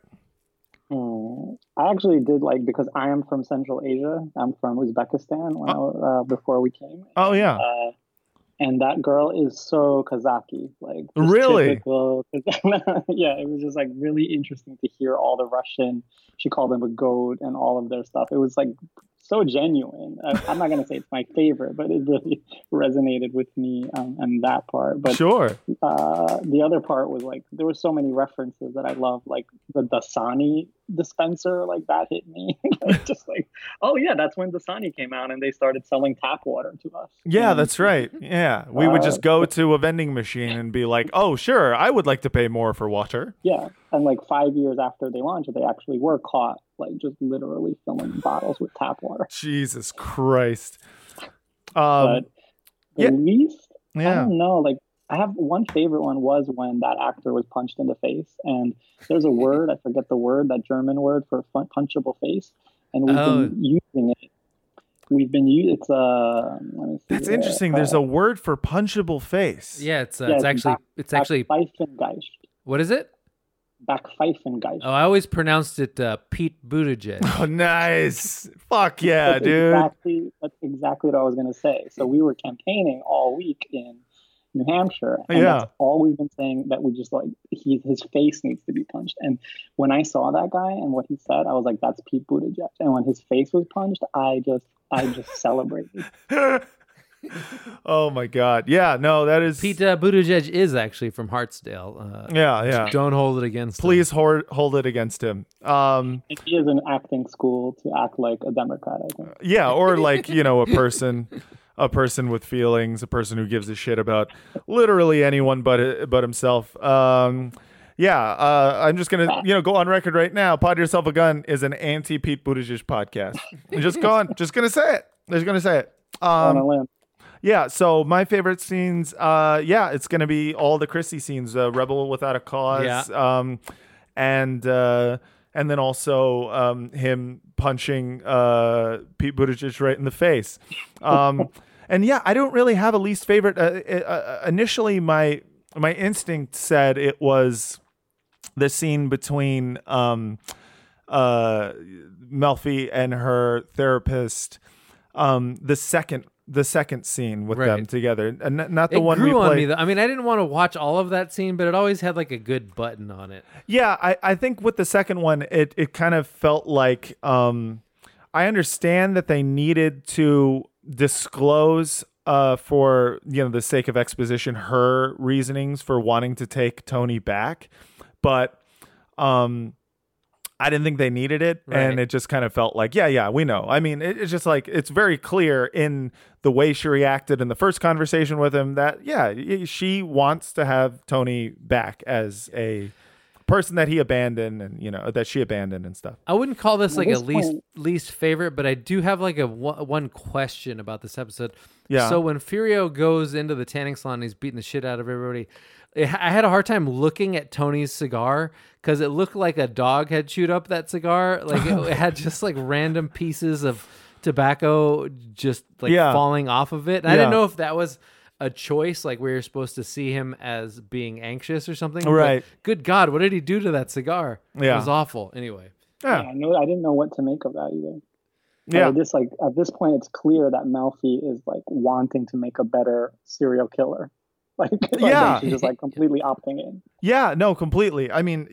[SPEAKER 5] I actually did because I am from Central Asia. I'm from Uzbekistan before we came.
[SPEAKER 3] Oh, yeah.
[SPEAKER 5] And that girl is so Kazaki.
[SPEAKER 3] Really?
[SPEAKER 5] Typical, yeah, it was just really interesting to hear all the Russian. She called them a goat and all of their stuff. It was so genuine. I'm not going to say it's my favorite, but it really resonated with me and that part. But
[SPEAKER 3] sure.
[SPEAKER 5] The other part was there were so many references that I love, like the Dasani dispenser, that hit me. Oh yeah, that's when Dasani came out and they started selling tap water to us.
[SPEAKER 3] Yeah, that's right. Yeah, we would just go to a vending machine and be like, oh sure, I would like to pay more for water.
[SPEAKER 5] Yeah, and 5 years after they launched it, they actually were caught just literally filling bottles with tap water.
[SPEAKER 3] Jesus Christ.
[SPEAKER 5] But at least,
[SPEAKER 3] I
[SPEAKER 5] don't know, I have one favorite one was when that actor was punched in the face, and there's a word, I forget the word, that German word for punchable face, and we've been using it. We've been using it's let me see.
[SPEAKER 3] That's interesting. There's a word for punchable face.
[SPEAKER 4] Yeah, it's actually
[SPEAKER 5] Backpfeifengeist.
[SPEAKER 4] What is it?
[SPEAKER 5] Backpfeifengeist.
[SPEAKER 4] Oh, I always pronounced it Pete Buttigieg.
[SPEAKER 3] Oh, nice. Fuck yeah, dude.
[SPEAKER 5] That's exactly what I was going to say. So we were campaigning all week in New Hampshire, and that's all we've been saying, that we just his face needs to be punched. And when I saw that guy and what he said, I was like, that's Pete Buttigieg. And when his face was punched, I just celebrated.
[SPEAKER 3] Oh my God. Yeah, no, that is
[SPEAKER 4] Pete Buttigieg is actually from Hartsdale.
[SPEAKER 3] Yeah.
[SPEAKER 4] Don't hold it against him.
[SPEAKER 3] Please hold it against him.
[SPEAKER 5] He is in acting school to act like a Democrat, I think.
[SPEAKER 3] Yeah, or a person with feelings, a person who gives a shit about literally anyone but himself. I'm just gonna go on record right now. Pod Yourself a Gun is an anti Pete Buttigieg podcast. Just gonna say it. Just gonna say it. Yeah. So my favorite scenes, it's gonna be all the Chrissy scenes. Rebel Without a Cause.
[SPEAKER 4] Yeah.
[SPEAKER 3] And then also him punching Pete Buttigieg right in the face. And I don't really have a least favorite. Initially, my instinct said it was the scene between Melfi and her therapist. The second the second scene with them together, and not the one we played.
[SPEAKER 4] On me, I mean, I didn't want to watch all of that scene, but it always had like a good button on it.
[SPEAKER 3] Yeah, I think with the second one, it kind of felt like I understand that they needed to disclose for the sake of exposition her reasonings for wanting to take Tony back, but I didn't think they needed it, and it just kind of felt like, yeah, we know. I mean, it's just like, it's very clear in the way she reacted in the first conversation with him that, she wants to have Tony back as a person that he abandoned and, that she abandoned and stuff.
[SPEAKER 4] I wouldn't call this like a least favorite, but I do have like a one question about this episode.
[SPEAKER 3] Yeah.
[SPEAKER 4] So when Furio goes into the tanning salon and he's beating the shit out of everybody, I had a hard time looking at Tony's cigar because it looked like a dog had chewed up that cigar. Like it had just like random pieces of tobacco just like falling off of it. And I didn't know if that was a choice, like we were supposed to see him as being anxious or something.
[SPEAKER 3] Right.
[SPEAKER 4] But good God, what did he do to that cigar?
[SPEAKER 3] Yeah.
[SPEAKER 4] It was awful. Anyway.
[SPEAKER 5] Yeah, I didn't know what to make of that either.
[SPEAKER 3] Yeah.
[SPEAKER 5] Just like at this point, it's clear that Melfi is like wanting to make a better serial killer. Like she's just like completely opting in.
[SPEAKER 3] Yeah, no, completely. I mean,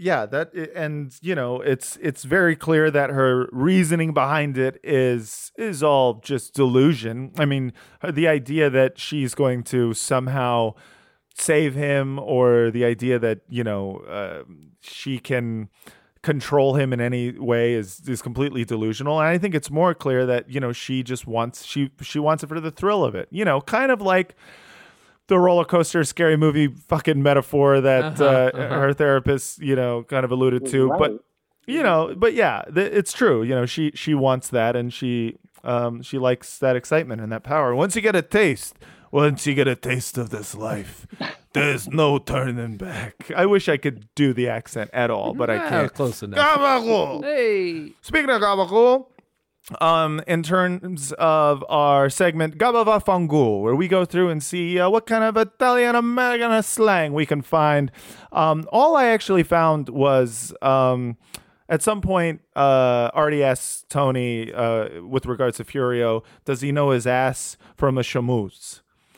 [SPEAKER 3] it's very clear that her reasoning behind it is all just delusion. I mean, the idea that she's going to somehow save him, or the idea that she can control him in any way is completely delusional. And I think it's more clear that she just wants she wants it for the thrill of it. Kind of like the roller coaster scary movie fucking metaphor that her therapist, kind of alluded to. Right. But it's true. She wants that, and she likes that excitement and that power. Once you get a taste of this life, there's no turning back. I wish I could do the accent at all, but I can't.
[SPEAKER 4] Close enough.
[SPEAKER 3] Gabagool.
[SPEAKER 4] Hey.
[SPEAKER 3] Speaking of Gabagool, in terms of our segment Gabava Fangul, where we go through and see what kind of Italian American slang we can find. All I actually found was at some point Artie asked Tony with regards to Furio, does he know his ass from a chamouz?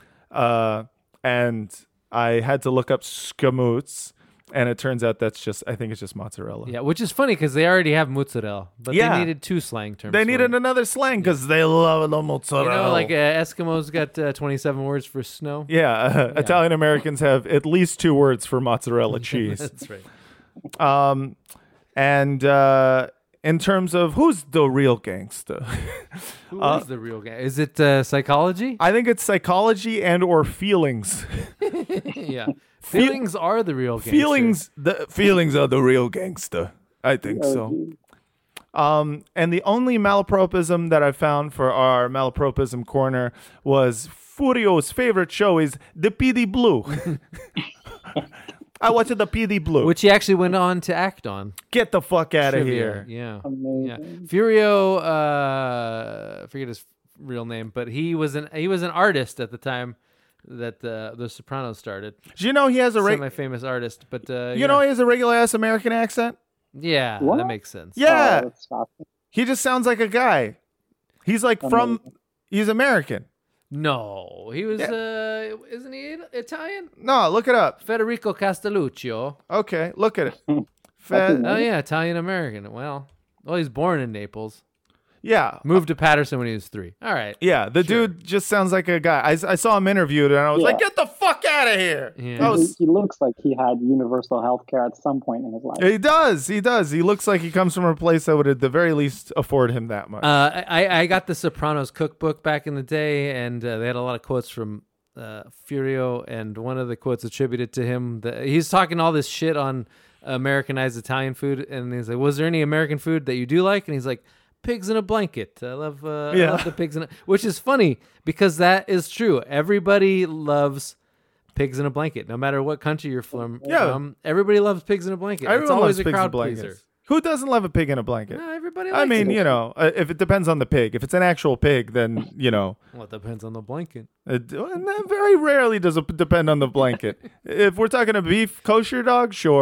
[SPEAKER 3] And I had to look up scamoots, and it turns out I think it's just mozzarella.
[SPEAKER 4] Yeah, which is funny because they already have mozzarella, but they needed two slang terms.
[SPEAKER 3] They needed another slang because they love the mozzarella.
[SPEAKER 4] Like Eskimos got 27 words for snow.
[SPEAKER 3] Yeah, Italian Americans have at least 2 words for mozzarella cheese.
[SPEAKER 4] That's right.
[SPEAKER 3] And in terms of who's the real gangster?
[SPEAKER 4] Who is the real gangster? Is it psychology?
[SPEAKER 3] I think it's psychology and or feelings.
[SPEAKER 4] Yeah. Feelings are the real gangster.
[SPEAKER 3] Feelings are the real gangster. I think so. And the only malapropism that I found for our malapropism corner was Furio's favorite show is The PD Blue. I watched The PD Blue,
[SPEAKER 4] which he actually went on to act on.
[SPEAKER 3] Get the fuck out of here!
[SPEAKER 4] Yeah,
[SPEAKER 5] amazing.
[SPEAKER 4] Furio, I forget his real name, but he was an artist at the time that the Sopranos started.
[SPEAKER 3] Do you know he has a
[SPEAKER 4] semi-famous artist? But
[SPEAKER 3] you know he has a regular ass American accent.
[SPEAKER 4] Yeah,
[SPEAKER 5] what?
[SPEAKER 4] That makes sense.
[SPEAKER 3] Yeah, he just sounds like a guy. He's like he's American.
[SPEAKER 4] No, he was. Isn't he Italian?
[SPEAKER 3] No, look it up.
[SPEAKER 4] Federico Castelluccio.
[SPEAKER 3] Okay, look at it.
[SPEAKER 4] Oh yeah, Italian American. Well, he's born in Naples.
[SPEAKER 3] Yeah,
[SPEAKER 4] moved to Patterson when he was 3. All right.
[SPEAKER 3] Yeah, the dude just sounds like a guy. I saw him interviewed, and I was like, "Get the fuck out of here!"
[SPEAKER 4] Yeah.
[SPEAKER 5] He looks like he had universal health care at some point in his life.
[SPEAKER 3] He does. He looks like he comes from a place that would at the very least afford him that much.
[SPEAKER 4] I got the Sopranos cookbook back in the day, and they had a lot of quotes from Furio, and one of the quotes attributed to him, he's talking all this shit on Americanized Italian food, and he's like, "Was there any American food that you do like?" And he's like, "Pigs in a blanket. I love the pigs in a," which is funny because that is true. Everybody loves pigs in a blanket, no matter what country you're from. Everybody loves pigs in a blanket. It's always a crowd pleaser.
[SPEAKER 3] Who doesn't love a pig in a blanket?
[SPEAKER 4] No, everybody likes it.
[SPEAKER 3] If it depends on the pig. If it's an actual pig, then,
[SPEAKER 4] Well, it depends on the blanket.
[SPEAKER 3] Very rarely does it depend on the blanket. If we're talking a beef kosher dog, sure.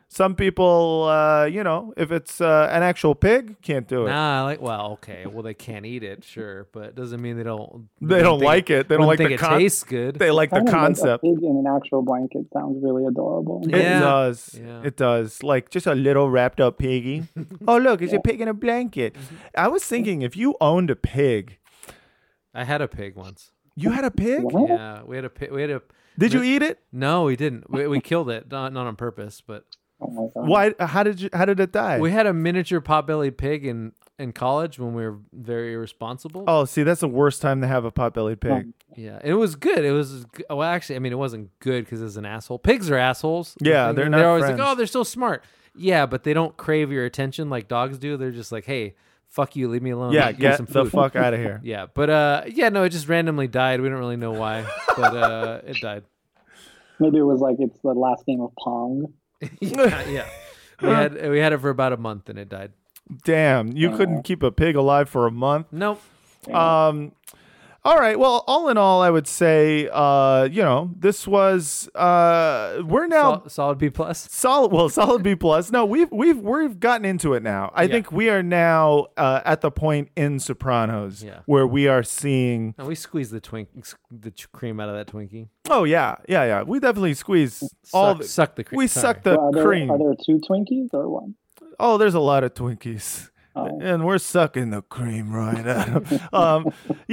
[SPEAKER 3] Some people, if it's an actual pig, can't do it.
[SPEAKER 4] Okay. Well, they can't eat it, sure, but it doesn't mean they don't.
[SPEAKER 3] They don't like it. They don't like
[SPEAKER 4] the tastes good.
[SPEAKER 3] They like the concept.
[SPEAKER 5] Like a pig in an actual blanket sounds really adorable.
[SPEAKER 3] It does. Yeah. It does. Like just a little wrapped up piggy. Oh, look, it's a pig in a blanket. I was thinking if you owned a pig.
[SPEAKER 4] I had a pig once.
[SPEAKER 3] You had a pig?
[SPEAKER 5] What?
[SPEAKER 4] Yeah, we had a pig.
[SPEAKER 3] Did you eat it?
[SPEAKER 4] No, we didn't. We killed it, not on purpose, but.
[SPEAKER 5] Oh my God.
[SPEAKER 3] Why? How did it die?
[SPEAKER 4] We had a miniature potbelly pig in college when we were very irresponsible.
[SPEAKER 3] Oh, see, that's the worst time to have a potbellied pig.
[SPEAKER 4] Yeah, it was good. It was actually, I mean, it wasn't good because it was an asshole. Pigs are assholes.
[SPEAKER 3] Yeah, they're not.
[SPEAKER 4] They're always
[SPEAKER 3] friends.
[SPEAKER 4] like, oh, they're so smart. Yeah, but they don't crave your attention like dogs do. They're just like, hey, fuck you, leave me alone.
[SPEAKER 3] Yeah,
[SPEAKER 4] get some
[SPEAKER 3] the
[SPEAKER 4] food.
[SPEAKER 3] fuck out of here.
[SPEAKER 4] Yeah, but no, it just randomly died. We don't really know why, but it died.
[SPEAKER 5] Maybe it was like it's the last game of Pong.
[SPEAKER 4] Yeah. We had it for about a month and it died.
[SPEAKER 3] Damn, you couldn't keep a pig alive for a month?
[SPEAKER 4] Nope.
[SPEAKER 3] All right. Well, all in all, I would say, this was we're now
[SPEAKER 4] solid B plus.
[SPEAKER 3] Solid B plus. No, we've gotten into it now. I think we are now at the point in Sopranos where we are seeing.
[SPEAKER 4] And we squeeze the cream out of that Twinkie.
[SPEAKER 3] Oh yeah. We definitely squeeze
[SPEAKER 4] suck the cream.
[SPEAKER 3] We suck the cream.
[SPEAKER 5] Are there 2 Twinkies or 1?
[SPEAKER 3] Oh, there's a lot of Twinkies. And we're sucking the cream right out.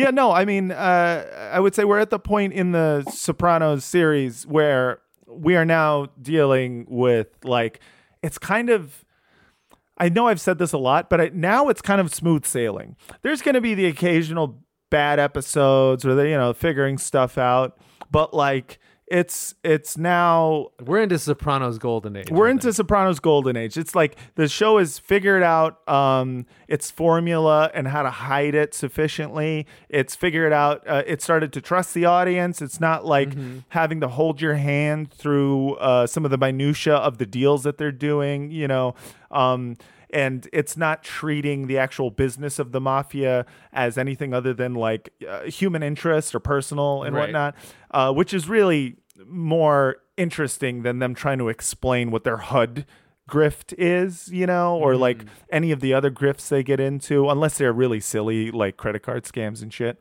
[SPEAKER 3] I would say we're at the point in the Sopranos series where we are now dealing with, like, it's kind of, I know I've said this a lot, but now it's kind of smooth sailing. There's going to be the occasional bad episodes where they're, figuring stuff out, but like, it's now
[SPEAKER 4] we're into Sopranos golden age.
[SPEAKER 3] We're into Sopranos golden age. It's like the show has figured out its formula and how to hide it sufficiently. It's figured out. It started to trust the audience. It's not like having to hold your hand through some of the minutia of the deals that they're doing. And it's not treating the actual business of the mafia as anything other than like human interest or personal and whatnot, which is really more interesting than them trying to explain what their HUD grift is, or like any of the other grifts they get into, unless they're really silly, like credit card scams and shit.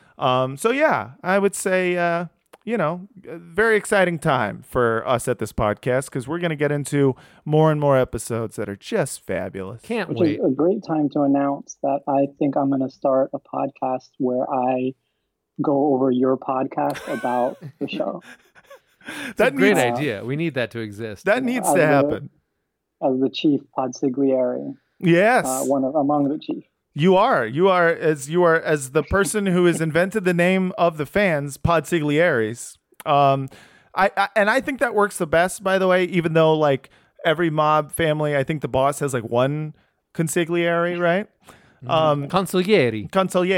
[SPEAKER 3] I would say, very exciting time for us at this podcast because we're going to get into more and more episodes that are just fabulous.
[SPEAKER 4] Can't
[SPEAKER 5] wait.
[SPEAKER 4] Which
[SPEAKER 5] is a great time to announce that I think I'm going to start a podcast where I go over your podcast about the show.
[SPEAKER 4] That's a great idea. We need that to exist.
[SPEAKER 3] That needs to happen.
[SPEAKER 5] As the chief podsigliere.
[SPEAKER 3] Yes.
[SPEAKER 5] Among the chief.
[SPEAKER 3] You are as the person who has invented the name of the fans, Podsiglieres. I think that works the best, by the way, even though like every mob family, I think the boss has like one consigliere, right?
[SPEAKER 4] Consigliere.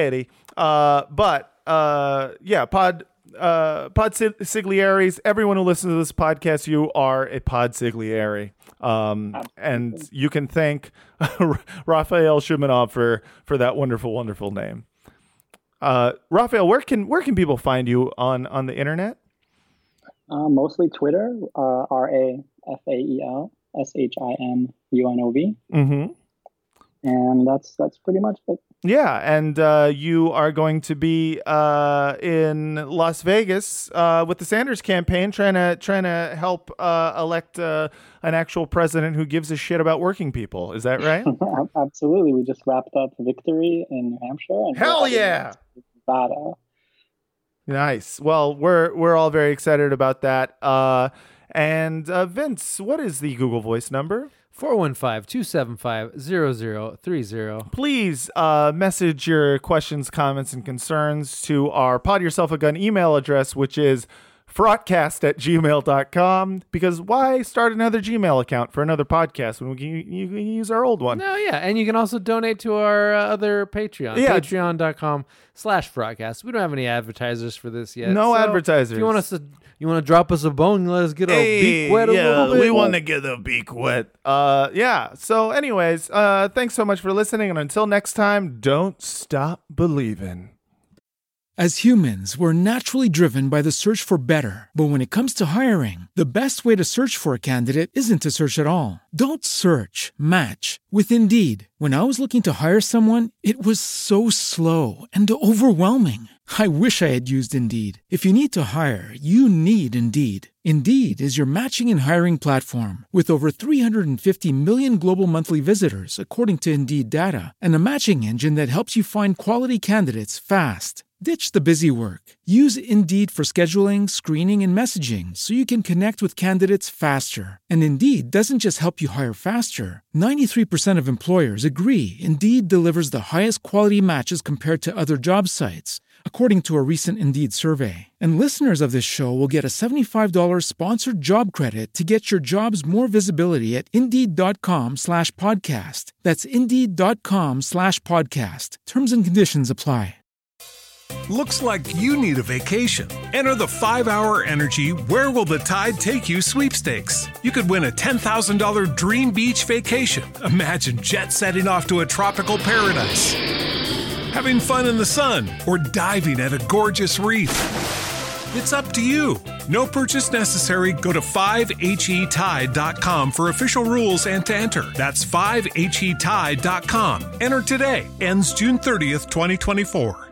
[SPEAKER 3] Podsiglieres. Everyone who listens to this podcast, you are a Podsigliere. And you can thank Raphael Shumanov for that wonderful, wonderful name. Raphael, where can people find you on the internet?
[SPEAKER 5] Mostly Twitter, RAFAEL SHIMUNOV.
[SPEAKER 3] Mm-hmm.
[SPEAKER 5] And that's pretty much it.
[SPEAKER 3] Yeah, and you are going to be in Las Vegas with the Sanders campaign, trying to help elect an actual president who gives a shit about working people. Is that right?
[SPEAKER 5] Absolutely. We just wrapped up victory in New Hampshire. And
[SPEAKER 3] hell yeah!
[SPEAKER 5] Nevada.
[SPEAKER 3] Nice. Well, we're all very excited about that. And Vince, what is the Google Voice number?
[SPEAKER 4] 415-275-0030.
[SPEAKER 3] Please message your questions, comments, and concerns to our Pod Yourself a Gun email address, which is frotcast@gmail.com, because why start another Gmail account for another podcast when you can use our old one?
[SPEAKER 4] No, yeah, and you can also donate to our other Patreon, patreon.com/frotcast. We don't have any advertisers for this yet.
[SPEAKER 3] No advertisers.
[SPEAKER 4] If you want to drop us a bone, let us get our beak wet a little bit.
[SPEAKER 3] We want to get the beak wet. So anyways, thanks so much for listening, and until next time, don't stop believing.
[SPEAKER 2] As humans, we're naturally driven by the search for better. But when it comes to hiring, the best way to search for a candidate isn't to search at all. Don't search, match with Indeed. When I was looking to hire someone, it was so slow and overwhelming. I wish I had used Indeed. If you need to hire, you need Indeed. Indeed is your matching and hiring platform with over 350 million global monthly visitors, according to Indeed data, and a matching engine that helps you find quality candidates fast. Ditch the busy work. Use Indeed for scheduling, screening, and messaging so you can connect with candidates faster. And Indeed doesn't just help you hire faster. 93% of employers agree Indeed delivers the highest quality matches compared to other job sites, according to a recent Indeed survey. And listeners of this show will get a $75 sponsored job credit to get your jobs more visibility at Indeed.com/podcast. That's Indeed.com/podcast. Terms and conditions apply.
[SPEAKER 12] Looks like you need a vacation. Enter the 5-Hour Energy Where Will the Tide Take You sweepstakes. You could win a $10,000 dream beach vacation. Imagine jet setting off to a tropical paradise, having fun in the sun, or diving at a gorgeous reef. It's up to you. No purchase necessary. Go to 5HETide.com for official rules and to enter. That's 5HETide.com. Enter today. Ends June 30th, 2024.